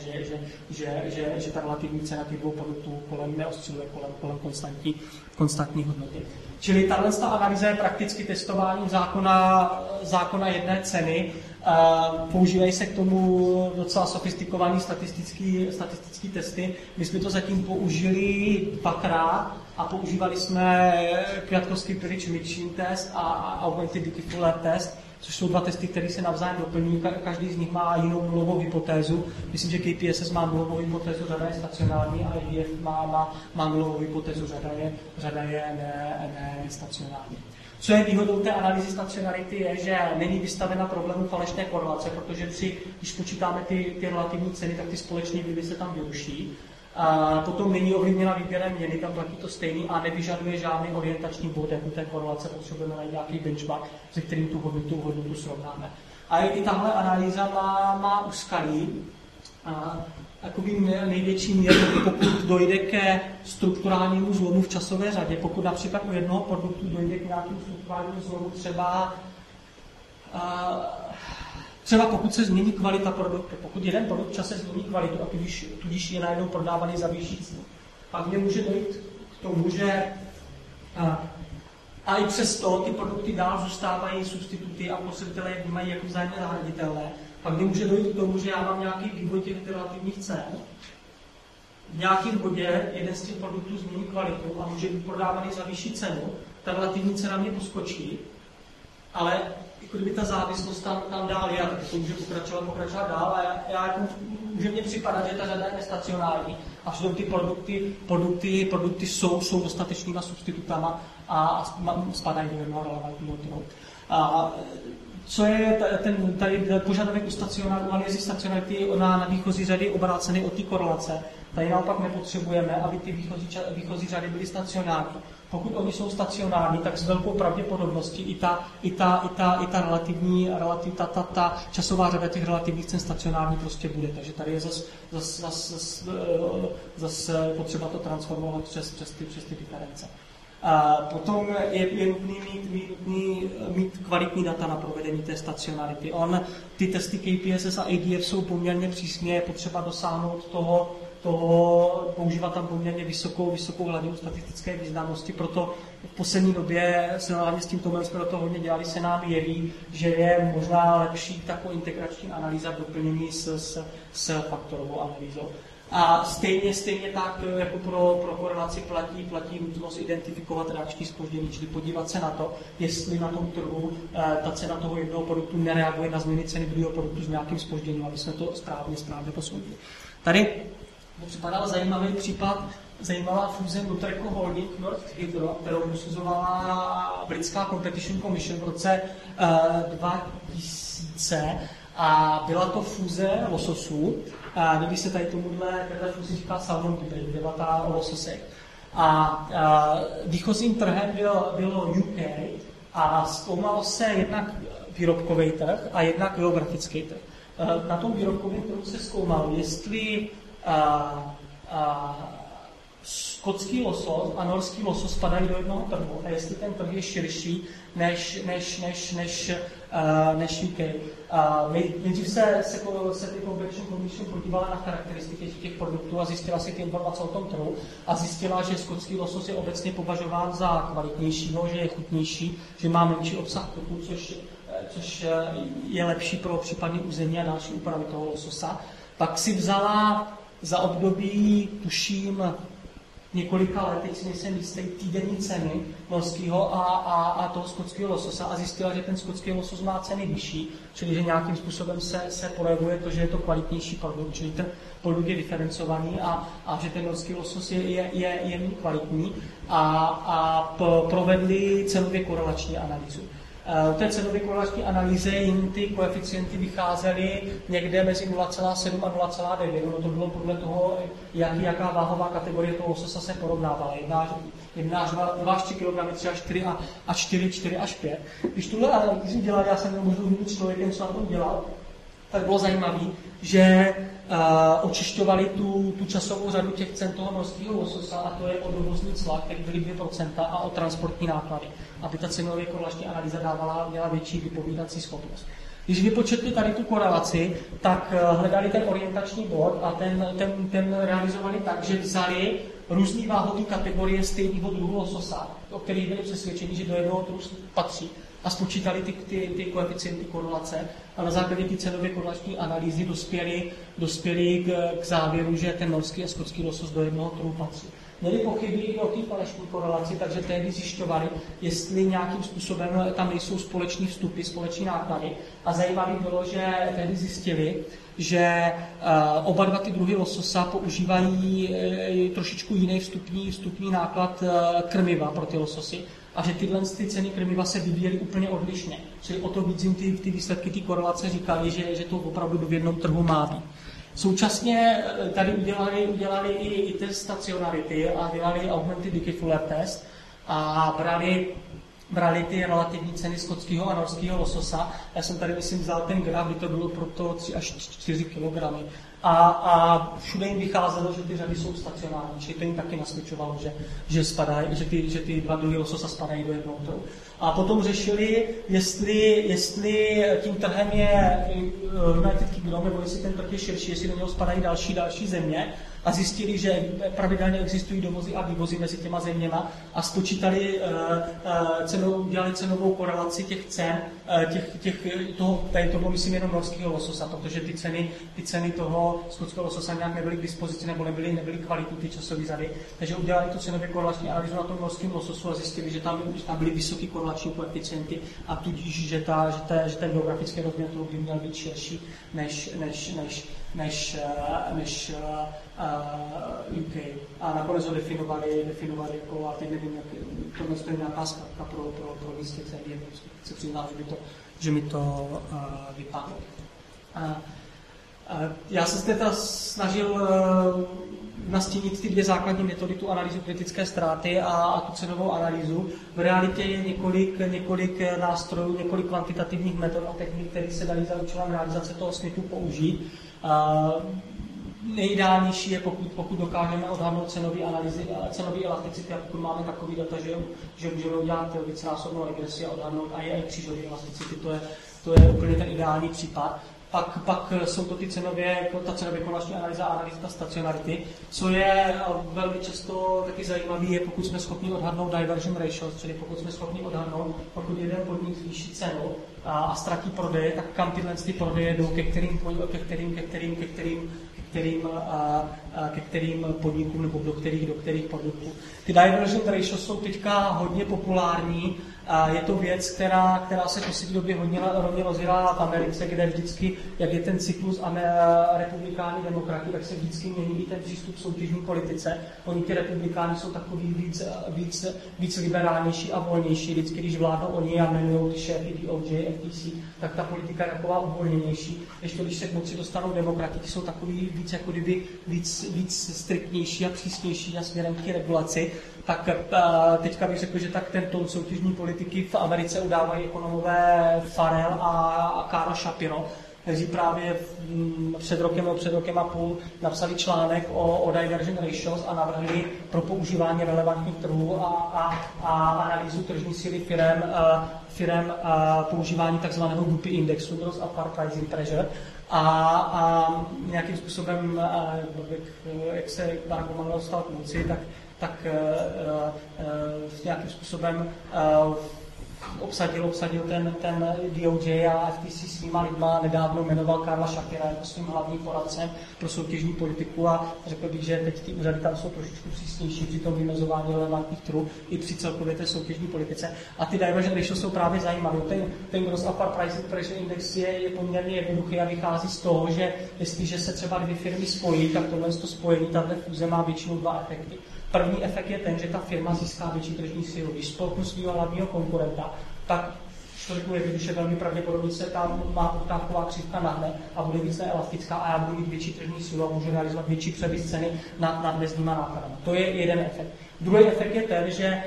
Speaker 1: že ta relativní cena těch dvou produktů neosciluje kolem konstantní hodnoty. Čili tato analýza je prakticky testováním zákona jedné ceny. Používají se k tomu docela sofistikované statistické testy. My jsme to zatím použili 2krát a používali jsme Kwiatkowski Pyrrhich Michelin test a Augmented Dickey-Fuller test, což jsou 2 testy, které se navzájem doplňují. Každý z nich má jinou nulovou hypotézu. Myslím, že KPSS má nulovou hypotézu, řada je stacionární a IDF má nulovou hypotézu, řada je nestacionární. Co je výhodou té analýzy stacionarity je, že není vystavena problému falešné korelace, protože když počítáme ty relativní ceny, tak ty společné vlivy se tam vyruší. Potom není ovlivněna výběrem měny, tam platí to stejný a nevyžaduje žádný orientační bod, jako té korelace potřebujeme najít nějaký benchmark, se kterým tu hodnotu srovnáme. A i tahle analýza má úskalí. Takový největší mír, pokud dojde ke strukturálnímu zlomu v časové řadě, pokud například u jednoho produktu dojde k nějakému strukturálnímu zlomu, třeba pokud se změní kvalita produktu, pokud jeden produkt v čase změní kvalitu a tudíž je najednou prodávaný za vyšší cenu, pak může dojít k tomu, že a i přesto ty produkty dál zůstávají substituty a spotřebitelé je vnímají jako vzájemně nahraditelné. Pak může dojít k tomu, že já mám nějaký vývoj těch relativních cen. V nějakém bodě jeden z těch produktů změní kvalitu a může být prodávaný za vyšší cenu. Ta relativní cena mě poskočí, ale jako kdyby ta závislost tam dál je, tak to může pokračovat dál a může mně připadat, že ta řada je nestacionární a přitom ty produkty jsou dostatečnýma substitutama a spadají do jednoho relevantního trhu. co je tady požadavek u stacionáru, analýzy stacionarity na výchozí řady obrácený od té korelace. Tady naopak nepotřebujeme, aby ty výchozí řady byly stacionární. Pokud oni jsou stacionární, tak s velkou pravděpodobností i ta relativní ta časová řada těch relativních cen stacionární prostě bude. Takže tady je zase potřeba to transformovat přes ty diference. A potom je nutný mít kvalitní data na provedení té stacionarity. Ty testy KPSS a ADF jsou poměrně přísně, je potřeba dosáhnout toho používat tam poměrně vysokou hladinu statistické významnosti, proto v poslední době se hlavně s tím Tomem jsme do toho hodně dělali, se nám jeví, že je možná lepší takovou integrační analýza v doplnění s faktorovou analýzou. A stejně tak jako pro korelaci platí nutnost identifikovat reakční zpoždění, čili podívat se na to, jestli na tom trhu ta cena toho jednoho produktu nereaguje na změny ceny druhého produktu s nějakým zpožděním, aby jsme to správně posoudili. Tady připadal zajímavý případ, zajímavá fúze Nutraco Holding North Hydro, kterou posuzovala britská Competition Commission v roce 2000 a byla to fúze lososů. Někdy se tady této fúzi říká salmon debate, debata o lososech. A výchozím trhem bylo UK a zkoumalo se jednak výrobkový trh a jednak geografický trh. Na tom výrobkovém trhu se zkoumalo, jestli skotský losos a norský losos spadají do jednoho trhu a jestli ten trh je širší než UK. Nejdřív se ty Competition Commission podívala na charakteristiky těch produktů a zjistila si ty informace o tom trhu a zjistila, že skotský losos je obecně považován za kvalitnějšího, že je chutnější, že má menší obsah tuku, což je lepší pro případně území a další úpravy toho lososa. Pak si vzala za období, tuším, několika let, teď si nejsem jistý, týdenní ceny norského a toho skotského lososa a zjistila, že ten skotský losos má ceny vyšší, čili že nějakým způsobem se projevuje to, že je to kvalitnější produkt, čili ten produkt je diferencovaný a že ten norský losos je méně kvalitní a provedli cenově korelační analýzu. V té cenové korelační analýze jim ty koeficienty vycházely někde mezi 0,7 a 0,9. No to bylo podle toho, jaká váhová kategorie toho lososa se porovnávala. 1 až 2 kg, 3 až 4 a 4 až 5. Když tuhle analýzu dělal, já jsem možná mít člověkem, co na tom dělal, tak bylo zajímavé, že očišťovali tu časovou řadu těch cen toho norského lososa a to je o dovozní cla, který byly 2% a o transportní náklady, aby ta cenově korelační analýza měla větší vypovídací schopnost. Když vypočetli tady tu korelaci, tak hledali ten orientační bod a ten realizovali tak, že vzali různý váhový kategorie stejného druhu lososa, o kterých byli přesvědčeni, že do jednoho druhu patří, a spočítali ty koeficienty korelace a na základě té cenově korelační analýzy dospěli k závěru, že ten norský a skotský losos do jednoho druhu patří. Měli pochyby i o té falešní korelaci, takže tehdy zjišťovali, jestli nějakým způsobem tam nejsou společní vstupy, společní náklady. A zajímavé bylo, že tehdy zjistili, že oba dva ty druhy lososa používají trošičku jiný vstupní náklad krmiva pro ty lososy a že tyhle ceny krmiva se vyvíjely úplně odlišně. Čili o to víc jim ty výsledky té korelace říkali, že to opravdu v jednom trhu má být. Současně tady udělali i test stacionarity a dělali augmented decay fuller test a brali ty relativní ceny skotského a norského lososa. Já jsem tady, myslím, vzal ten graf, kdy to bylo pro to 3 až 4 kg. A všude jim vycházelo, že ty řady jsou stacionární, čili to jim taky nasvědčovalo, že ty dva druhy lososa spadají do jednoho trhu. A potom řešili, jestli tím trhem je United Kingdom, nebo jestli ten trh je širší, jestli do něho spadají další země. A zjistili, že pravidelně existují dovozy a vývozy mezi těma zeměma a spočítali, dělali cenovou korelaci těch cen, tady to bylo, myslím, jenom norského lososa, protože ty ceny toho skotského lososa nějak nebyly k dispozici nebo nebyly kvalitní ty časové řady. Takže udělali tu cenově korelační analýzu na tom norském lososu a zjistili, že tam byly vysoké korelační koeficienty a tudíž, že ten geografický rozměr toho by měl být širší než než UK. A nakonec ho definovali jako, a teď nevím, jak tohle je nějaká zkratka pro místě celý, se přiznám, že mi to vypadlo. Já jsem se teda snažil nastínit ty dvě základní metody, tu analýzu kritické ztráty a tu cenovou analýzu. V realitě je několik nástrojů, několik kvantitativních metod a technik, které se dají za účelem realizace toho snitu použít. Nejideálnější je, pokud dokážeme odhadnout cenové elasticity a pokud máme takový data, že můžeme udělat vícenásobnou regresi a odhadnout AI křížové elasticity, to je úplně ten ideální případ. Pak jsou to ta cenově konační analýza a analýza stacionarity. Co je velmi často taky zajímavé, je pokud jsme schopni odhadnout diversion ratios, čili pokud jsme schopni odhadnout, pokud jeden podnik zvýší cenu a ztratí prodeje, tak kam tyhle prodeje jdou, ke kterým podnikům nebo do kterých produktů. Ty diversion ratios jsou teďka hodně populární. Je to věc, která se v poslední době hodně rozjela v Americe, kde vždycky, jak je ten cyklus republikáni demokrati, tak se vždycky mění i ten přístup k soutěžní politice. Oni ty republikáni jsou takový víc liberálnější a volnější. Vždycky, když vládnou oni a jmenují ty šéfy DOJ, FTC, tak ta politika je taková uvolněnější. Ještě když se k moci dostanou demokrati, ty jsou takový víc striktnější a přísnější a směrem k regulaci. Tak teďka bych řekl, že tak ten tón soutěžní politiky v Americe udávají ekonomové Farrell a Carl Shapiro, kteří právě před rokem a půl napsali článek o diversion ratios a navrhli pro používání relevantních trhů a analýzu tržní síly firem používání takzvaného Guppy indexu, Gross Upward Pricing Pressure, a nějakým způsobem, jak se Barack Obama dostal k moci, tak nějakým způsobem obsadil ten DOJ a FTC svýma lidma, nedávno jmenoval Carla Shapira jako svým hlavním poradcem pro soutěžní politiku a řekl bych, že teď ty úřady tam jsou trošičku přísnější při tom vymezování relevantních trhů i při celkově té soutěžní politice. A ty diversion ratios jsou právě zajímavé. Ten Gross Upward Pricing Pressure Index je poměrně jednoduchý a vychází z toho, že jestliže se třeba dvě firmy spojí, tak tohle spojení, tato fúze má většinou dva efekty. První efekt je ten, že ta firma získá větší tržní sílu. Když spolknu svého hlavního konkurenta, tak člověku je jednoduše velmi pravděpodobně se tam má poptávková křivka nahne a bude více elastická a já budu mít větší tržní sílu a můžu realizovat větší převis ceny nad mezdníma nákladama. To je jeden efekt. Druhý efekt je ten, že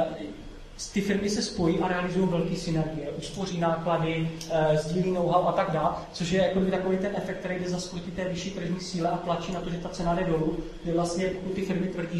Speaker 1: ty firmy se spojí a realizují velké synergie, uspoří náklady, sdílí know-how a tak dále, což je jako takový ten efekt, který jde za skutí té vyšší tržní síle a tlačí na to, že ta cena jde dolů, kdy vlastně pokud ty firmy tvrdí,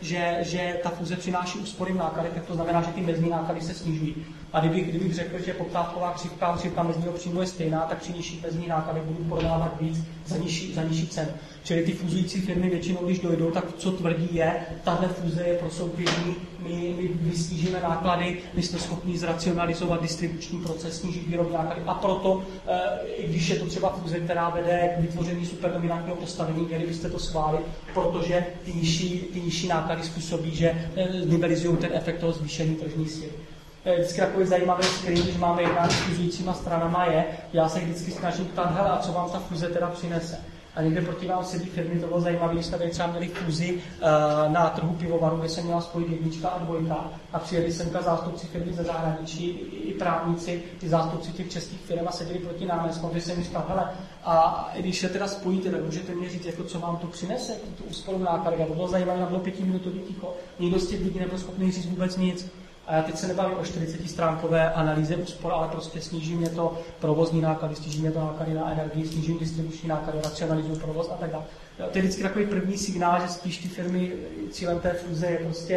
Speaker 1: že ta fúze přináší úspory v nákladech, tak to znamená, že ty mezní náklady se snižují. A kdybych řekl, že poptávková křivka mezního příjmu je stejná, tak při nižších mezních nákladech budu prodávat víc za nižší cenu. Čili ty fuzující firmy většinou, když dojdou, tak co tvrdí je, tahle fúze je pro soutěžní, my snížíme náklady, my jsme schopni zracionalizovat distribuční proces, snížit výrobní náklady a proto, i když je to třeba fúze, která vede k vytvoření superdominantního postavení, měli byste to schválit, protože ty nižší náklady způsobí, že nivelizují ten efekt toho zvýšení tržní síly. Vždycky takový zajímavý screen, když máme jednání s fuzujícíma stranama já se vždycky snažím ptát, hele, a co vám ta fúze teda přinese? A někde proti vám sedí firmy, to bylo zajímavé, když jsme tady třeba měli fúzi na trhu pivovaru, kde se měla spojit 1 a 2 a přijeli semka zástupci firmy ze zahraničí, i právníci, i zástupci těch českých firm a seděli proti nám. Já jsem mi říkal, hele, a když se teda spojíte, tak můžete mě říct, jako co vám to přinese, tu úsporu náklady. A to bylo zajímavé, na bylo 5minutový ticho. Nikdo z těch lidí nebyl schopný říct vůbec nic. A já teď se nebavím o 40-stránkové analýze úspor, ale prostě sníží mě to provozní náklady, sníží mě to náklady na energii, sníží distribuční náklady, racionalizují provoz a tak dále. To je vždycky takový první signál, že spíš ty firmy cílem té fúze je prostě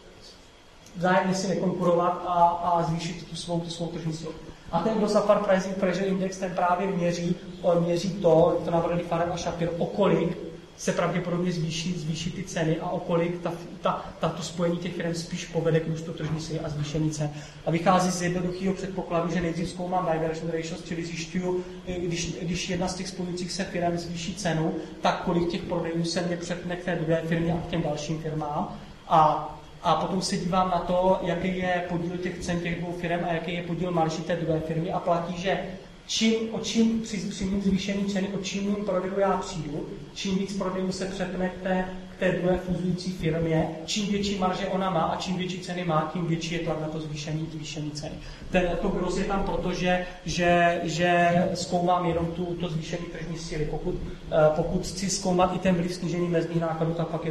Speaker 1: vzájemně si nekonkurovat a zvýšit tu svou tržní sílu. A ten Gross Upward Pricing Pressure Index ten právě měří to navrhli Farrell a Shapiro, o kolik se pravděpodobně zvýší ty ceny a okolik to spojení těch firm spíš povede k růstu tržní síly a zvýšení cen. A vychází z jednoduchého předpokladu, že nejdřív zkoumám diversion ratios, čili zjišťuju, když jedna z těch spojujících se firm zvýší cenu, tak kolik těch prodejů se mě přepne k té druhé firmě a k těm dalším firmám. A potom se dívám na to, jaký je podíl těch cen těch dvou firm a jaký je podíl marží té druhé firmy a platí, že Při mým zvýšení ceny, o čím mým prodejů já přijdu, čím víc prodejů se přepne k té druhé fuzující firmě, čím větší marže ona má a čím větší ceny má, tím větší je tlak na to zvýšení ceny. To growth je tam proto, že zkoumám jenom to zvýšení tržní síly. Pokud chci zkoumat i ten vliv snížení mezních nákladů, tak pak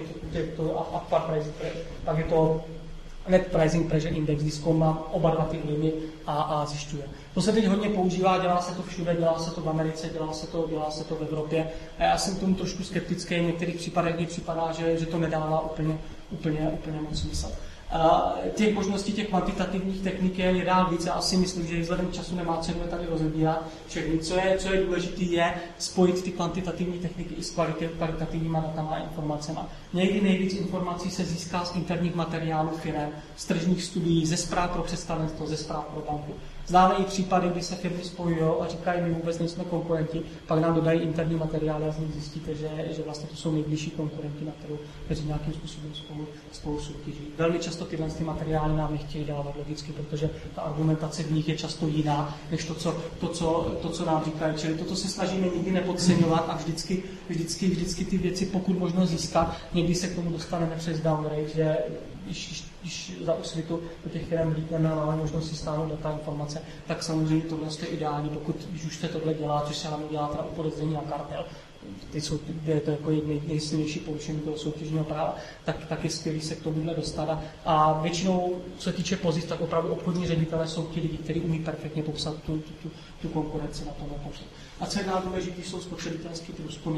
Speaker 1: je to Net Pricing Pressure Index, kdy zkoumám oba dva ty vlivy a zjišťuje. To se teď hodně používá, dělá se to všude, dělá se to v Americe, dělá se to v Evropě. A já jsem tomu trošku skeptický, v některých případech mi připadá, že to nedává úplně moc smysl. Těch možností, těch kvantitativních technik je dál víc. Já si myslím, že vzhledem k času nemá cenu tady rozebírat všechny. Co je důležité, je spojit ty kvantitativní techniky i s kvalitativníma datama a informacemi. Někdy nejvíc informací se získá z interních materiálů firem, z tržních studií, ze zpráv pro představenstvo, ze zpráv pro banku. Známe i případy, kdy se firmy spojují a říkají, my vůbec nejsme konkurenti, pak nám dodají interní materiály a z nich zjistíte, že vlastně to jsou nejbližší konkurenti, na kteří nějakým způsobem spolu soutěží. Velmi často tyhle materiály nám nechtějí dávat logicky, protože ta argumentace v nich je často jiná, než to, co nám říkají. Čili toto se snažíme nikdy nepodceňovat a vždycky ty věci pokud možno získat. Někdy se k tomu dostaneme přes downrate, že když za Úsvitu do těch firm lípneme a máme možnost si stáhnout data informace, tak samozřejmě tohle je ideální, když už se tohle dělá, což se hlavně dělá teda u podezření na kartel. Je to jako nejsilnější porušení toho soutěžního práva, tak je skvělý se k tomuhle dostat. A většinou, co se týče pozic, tak opravdu obchodní ředitelé jsou ti lidi, kteří umí perfektně popsat tu konkurenci na tom popsat. A co je dál důležitý, jsou spotřebitelské průzkumy.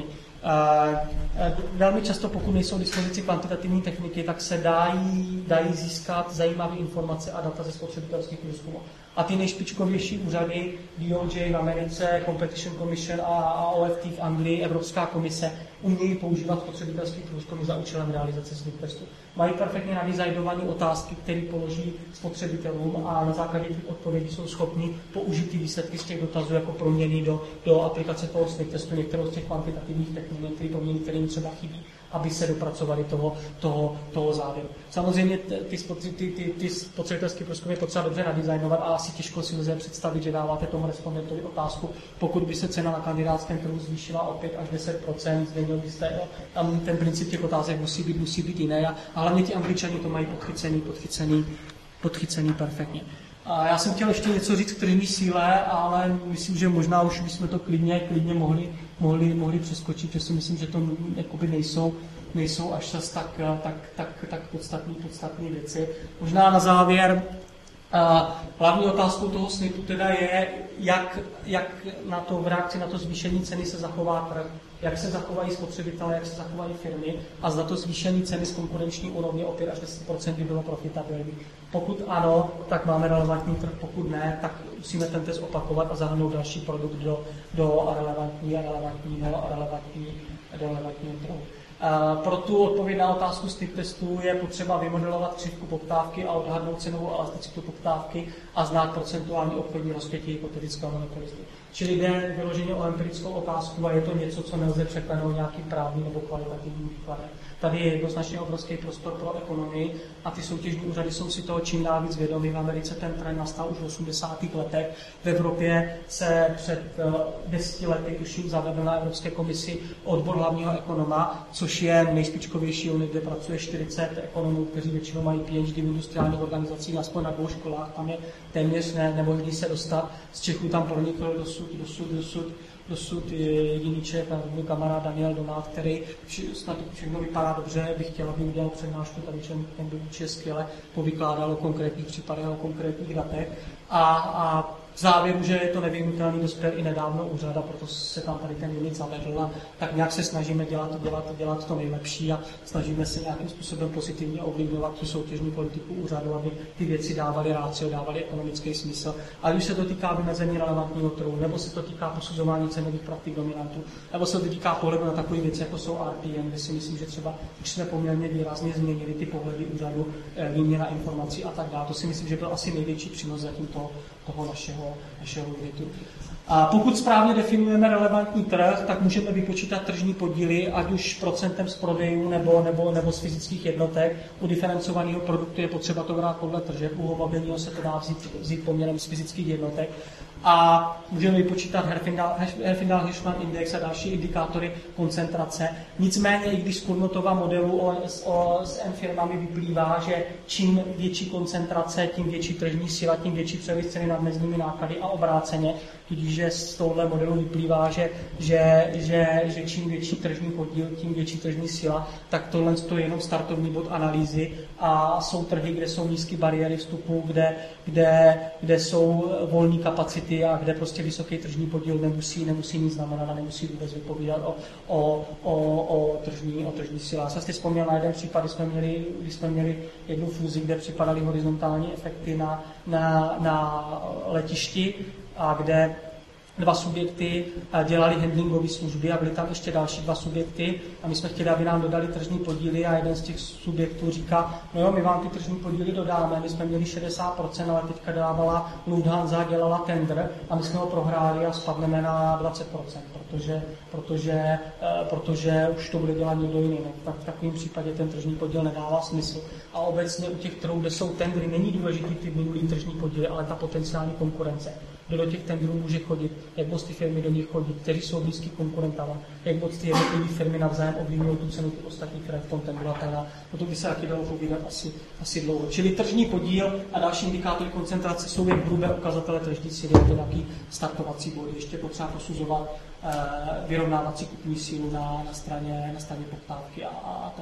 Speaker 1: Velmi často, pokud nejsou k dispozici kvantitativní techniky, tak se dají získat zajímavé informace a data ze spotřebitelských průzkumů. A ty nejšpičkovější úřady, DOJ v Americe, Competition Commission a OFT v Anglii, Evropská komise, umějí používat spotřebitelský průzkumy za účelem realizace svých testů. Mají perfektně nadizajnované otázky, které položí spotřebitelům a na základě těch odpovědí jsou schopni použít ty výsledky z těch dotazů jako proměny do aplikace toho svých testů, některou z těch kvantitativních technik, některé proměny, které jim třeba chybí, aby se dopracovali toho závěru. Samozřejmě ty spotřebitelské průzkumy je potřeba dobře nadizajnovat a asi těžko si lze představit, že dáváte tomu respondentovi otázku, pokud by se cena na kandidátském trhu zvýšila o 5 až 10%, změnil byste, tam ten princip těch otázek musí být jiný a hlavně ti Angličani to mají podchycený perfektně. A já jsem chtěl ještě něco říct k tržní síle, ale myslím, že možná už bychom to klidně mohli přeskočit, že si myslím, že to jakoby nejsou až tak podstatné věci. Možná na závěr hlavní otázkou toho snipu teda je, jak na to v reakci na to zvýšení ceny se zachová trh, jak se zachovají spotřebitelé, jak se zachovají firmy a zda to zvýšení ceny z konkurenční úrovně o 5 až 10% by bylo profitabilní. Pokud ano, tak máme relevantní trh, pokud ne, tak musíme ten test opakovat a zahrnout další produkt do relevantního trhu. Pro tu odpověď na otázku z typ testů je potřeba vymodelovat křivku poptávky a odhadnout cenovou elasticitu poptávky a znát procentuální obchodní rozpětí hypotetického monopolisty. Čili jde vyloženě o empirickou otázku a je to něco, co nelze překlenout nějaký právní nebo kvalitativní výkladem. Tady je jednoznačně obrovský prostor pro ekonomii a ty soutěžní úřady jsou si toho čím dál víc vědomí. V Americe ten trend nastal už v 80. letech. V Evropě se před 10 lety už zavedl na Evropské komisi odbor hlavního ekonoma, což je nejšpičkovější unit, kde pracuje 40 ekonomů, kteří většinou mají PhD v industriálních organizacích, aspoň na 2 školách. Tam je téměř nemožný se dostat. Z Čechů tam pronikl dosud jediný Čech, můj kamarád Daniel Donát, který snad všechno vypadá dobře, bych chtěl, aby udělal přednášku, tady ten by určitě skvěle povykládal o konkrétních případech, o konkrétních datech. A v závěru, že je to nevyhnutelný, dospěl i nedávno úřad a proto se tam tady ten unit zavedl a tak nějak se snažíme dělat to nejlepší a snažíme se nějakým způsobem pozitivně ovlivňovat tu soutěžní politiku úřadu, aby ty věci dávaly rácio, dávaly ekonomický smysl. A když se to týká vymezení relevantního trhu, nebo se to týká posuzování cenových praktik dominantů, nebo se to týká pohledu na takové věci, jako jsou RPM, kde si myslím, že třeba už jsme poměrně výrazně změnili ty pohledy úřadu, výměna informací a tak dále. To si myslím, že byl asi největší přínos zatím toho našeho unitu. A pokud správně definujeme relevantní trh, tak můžeme vypočítat tržní podíly, ať už procentem z prodejů nebo z fyzických jednotek. U diferencovaného produktu je potřeba to brát podle tržeb, u mobilního se to dá vzít poměrem z fyzických jednotek. a můžeme vypočítat Herfindahl-Hirschman index a další indikátory koncentrace. Nicméně, i když z Cournotova modelu s N firmami vyplývá, že čím větší koncentrace, tím větší tržní síla, tím větší převis ceny nad mezními náklady a obráceně, tudíž z tohohle modelu vyplývá, že čím větší tržní podíl, tím větší tržní síla, tak tohle je jenom startovní bod analýzy a jsou trhy, kde jsou nízké bariéry vstupu, kde jsou volné kapacity a kde prostě vysoký tržní podíl nemusí nic znamenat a nemusí vůbec vypovídat o tržní síle. Já jsem si vzpomněl na jeden případ, kdy jsme měli jednu fúzi, kde připadaly horizontální efekty na letišti a kde dva subjekty dělali handlingové služby a byly tam ještě další dva subjekty a my jsme chtěli, aby nám dodali tržní podíly a jeden z těch subjektů říká, no jo, my vám ty tržní podíly dodáme, my jsme měli 60%, ale teďka dávala Lufthansa, dělala tender a my jsme ho prohráli a spadneme na 20%, protože už to bude dělat někdo jiný. Tak v takovém případě ten tržní podíl nedává smysl. A obecně u těch trhů, kde jsou tendry, není důležitý ty minulý tržní podíly, ale ta potenciální konkurence. Kdo do těch tendrů může chodit, jak moc ty firmy do nich chodí, kteří jsou blízký konkurentama, jak moc ty jednotlivé firmy navzájem ovlivňují tu cenu těch ostatních firm v tom tendru a tak dále. O tom by se taky dalo povídat asi dlouho. Čili tržní podíl a další indikátory koncentrace jsou jen hrubé ukazatele tržní síly, je to nějaký startovací body. Ještě potřeba posuzovat vyrovnávací kupní sílu na straně poptávky a